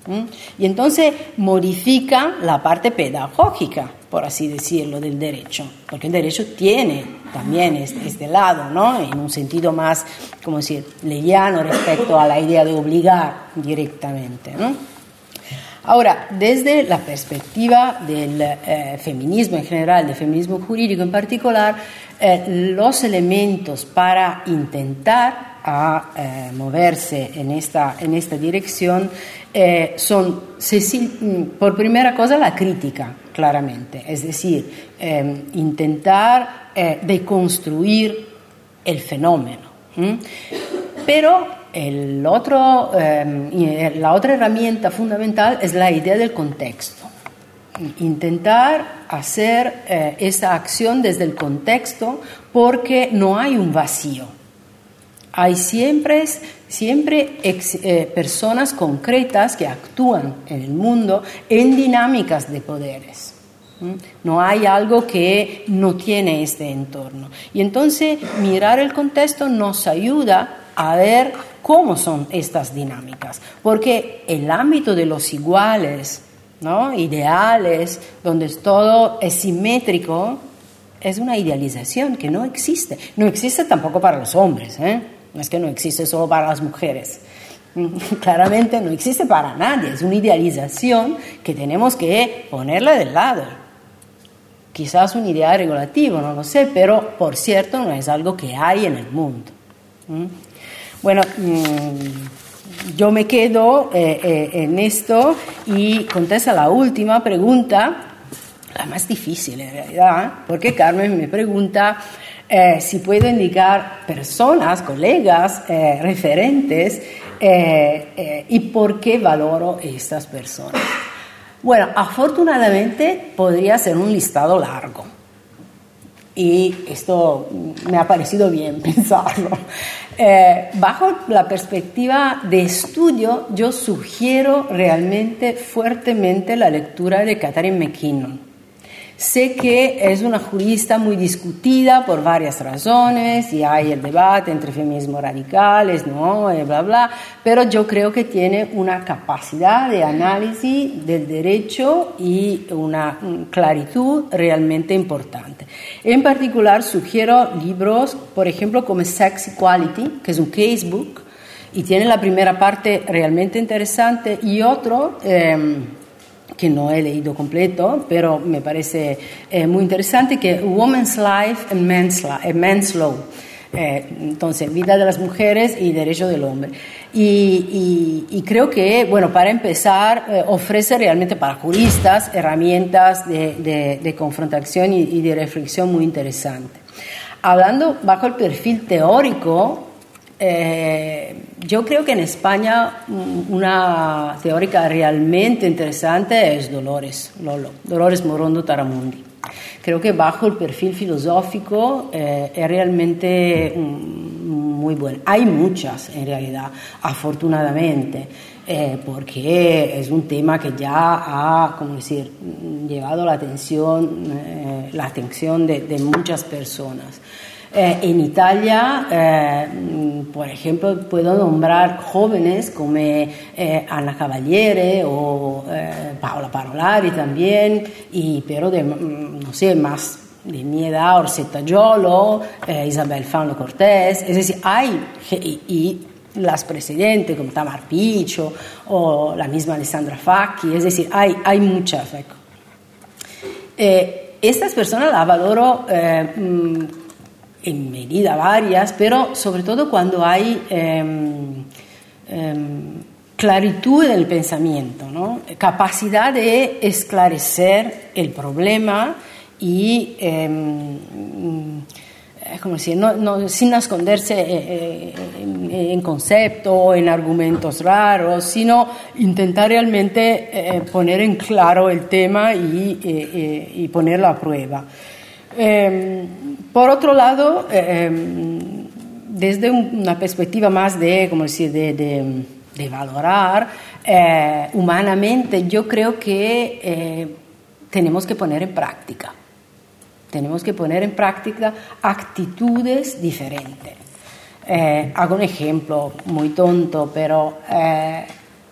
¿Mm? Y entonces modifica la parte pedagógica, por así decirlo, del derecho, porque el derecho tiene también este, este lado, ¿no? En un sentido más, como decir, leyano respecto a la idea de obligar directamente, ¿no? Ahora, desde la perspectiva del eh, feminismo en general, del feminismo jurídico en particular, eh, los elementos para intentar a eh, moverse en esta, en esta dirección eh, son, se, por primera cosa, la crítica, claramente, es decir, eh, intentar eh, deconstruir el fenómeno. ¿Mm? Pero el otro, eh, la otra herramienta fundamental es la idea del contexto. Intentar hacer eh, esa acción desde el contexto, porque no hay un vacío. Hay siempre, siempre ex, eh, personas concretas que actúan en el mundo en dinámicas de poderes. ¿Mm? No hay algo que no tiene este entorno. Y entonces mirar el contexto nos ayuda a ver cómo son estas dinámicas, porque el ámbito de los iguales, ¿no? Ideales, donde todo es simétrico, es una idealización que no existe. No existe tampoco para los hombres, ¿eh? No es que no existe solo para las mujeres. Claramente no existe para nadie, es una idealización que tenemos que ponerla del lado. Quizás un ideal regulativo, no lo sé, pero por cierto no es algo que hay en el mundo. ¿Mm? Bueno, yo me quedo eh, eh, en esto y contesto la última pregunta, la más difícil en realidad, porque Carmen me pregunta eh, si puedo indicar personas, colegas, eh, referentes eh, eh, y por qué valoro estas personas. Bueno, afortunadamente podría ser un listado largo. Y esto me ha parecido bien pensarlo. Eh, bajo la perspectiva de estudio, yo sugiero realmente fuertemente la lectura de Catherine McKinnon. Sé que es una jurista muy discutida por varias razones y hay el debate entre feminismos radicales, ¿no? Y bla, bla, pero yo creo que tiene una capacidad de análisis del derecho y una claritud realmente importante. En particular, sugiero libros, por ejemplo, como Sex Equality, que es un casebook y tiene la primera parte realmente interesante, y otro Eh, que no he leído completo, pero me parece eh, muy interesante, que Woman's Life and Men's, Life, Men's Law. Eh, entonces, vida de las mujeres y derecho del hombre. Y, y, y creo que, bueno, para empezar, eh, ofrece realmente para juristas herramientas de, de, de confrontación y, y de reflexión muy interesante. Hablando bajo el perfil teórico, Eh, yo creo que en España una teórica realmente interesante es Dolores Lolo, Dolores Morondo Taramundi. Creo que bajo el perfil filosófico eh, es realmente um, muy bueno. Hay muchas en realidad, afortunadamente, eh, porque es un tema que ya ha, como decir, llevado la atención, eh, la atención de, de muchas personas. Eh, en Italia, eh, por ejemplo, puedo nombrar jóvenes como eh, Anna Cavaliere o eh, Paola Parolari también, y, pero de, no sé, más de mi edad, Orsetta Giolo, eh, Isabel Fauno Cortés, es decir, hay, y, y las precedentes como Tamar Picho o la misma Alessandra Facchi, es decir, hay, hay muchas. Eh, estas personas las valoro eh, en medida varias, pero sobre todo cuando hay eh, eh, claritud del pensamiento, ¿no? Capacidad de esclarecer el problema y, eh, como decir, no, no, sin esconderse eh, en, en concepto o en argumentos raros, sino intentar realmente eh, poner en claro el tema y, eh, y ponerlo a prueba. Eh, por otro lado, eh, desde una perspectiva más de, como decir, de, de, de valorar eh, humanamente, yo creo que eh, tenemos que poner en práctica, tenemos que poner en práctica actitudes diferentes. Eh, hago un ejemplo muy tonto, pero eh,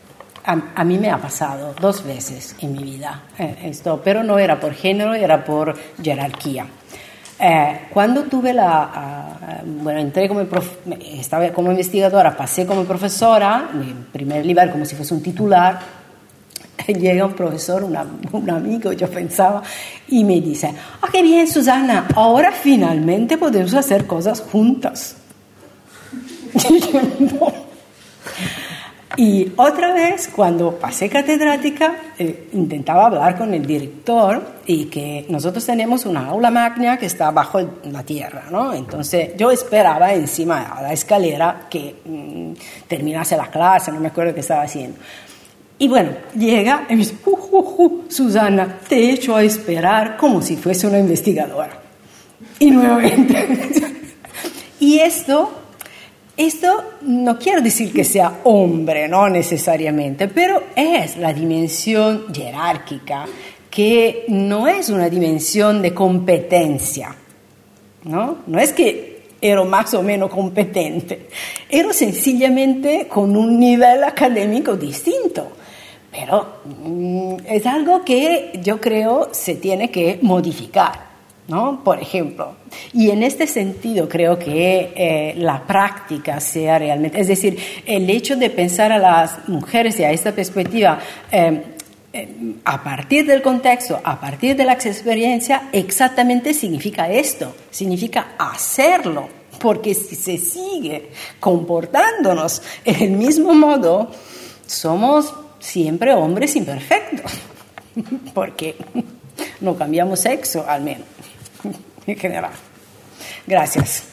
a, a mí me ha pasado dos veces en mi vida eh, esto, pero no era por género, era por jerarquía. Eh, cuando tuve la, uh, bueno, entré como, prof, estaba como investigadora, pasé como profesora, en primer nivel como si fuese un titular, llega un profesor, una, un amigo, yo pensaba, y me dice, ah, qué bien, Susana, ahora finalmente podemos hacer cosas juntas. Y yo, no. Y otra vez, cuando pasé catedrática, eh, intentaba hablar con el director y que nosotros tenemos una aula magna que está bajo el, la tierra, ¿no? Entonces yo esperaba encima a la escalera que mmm, terminase la clase, no me acuerdo qué estaba haciendo. Y bueno, llega y me dice, uh, uh, uh, Susana, te he hecho a esperar como si fuese una investigadora. Y nuevamente. Y esto... Esto no quiero decir que sea hombre, no necesariamente, pero es la dimensión jerárquica, que no es una dimensión de competencia, ¿no? No es que ero más o menos competente, ero sencillamente con un nivel académico distinto, pero mm, es algo que yo creo se tiene que modificar, ¿no? Por ejemplo, y en este sentido creo que eh, la práctica sea realmente, es decir, el hecho de pensar a las mujeres y a esta perspectiva eh, eh, a partir del contexto, a partir de la experiencia, exactamente significa esto, significa hacerlo, porque si se sigue comportándonos en el mismo modo, somos siempre hombres imperfectos, porque no cambiamos sexo al menos. En general. Gracias.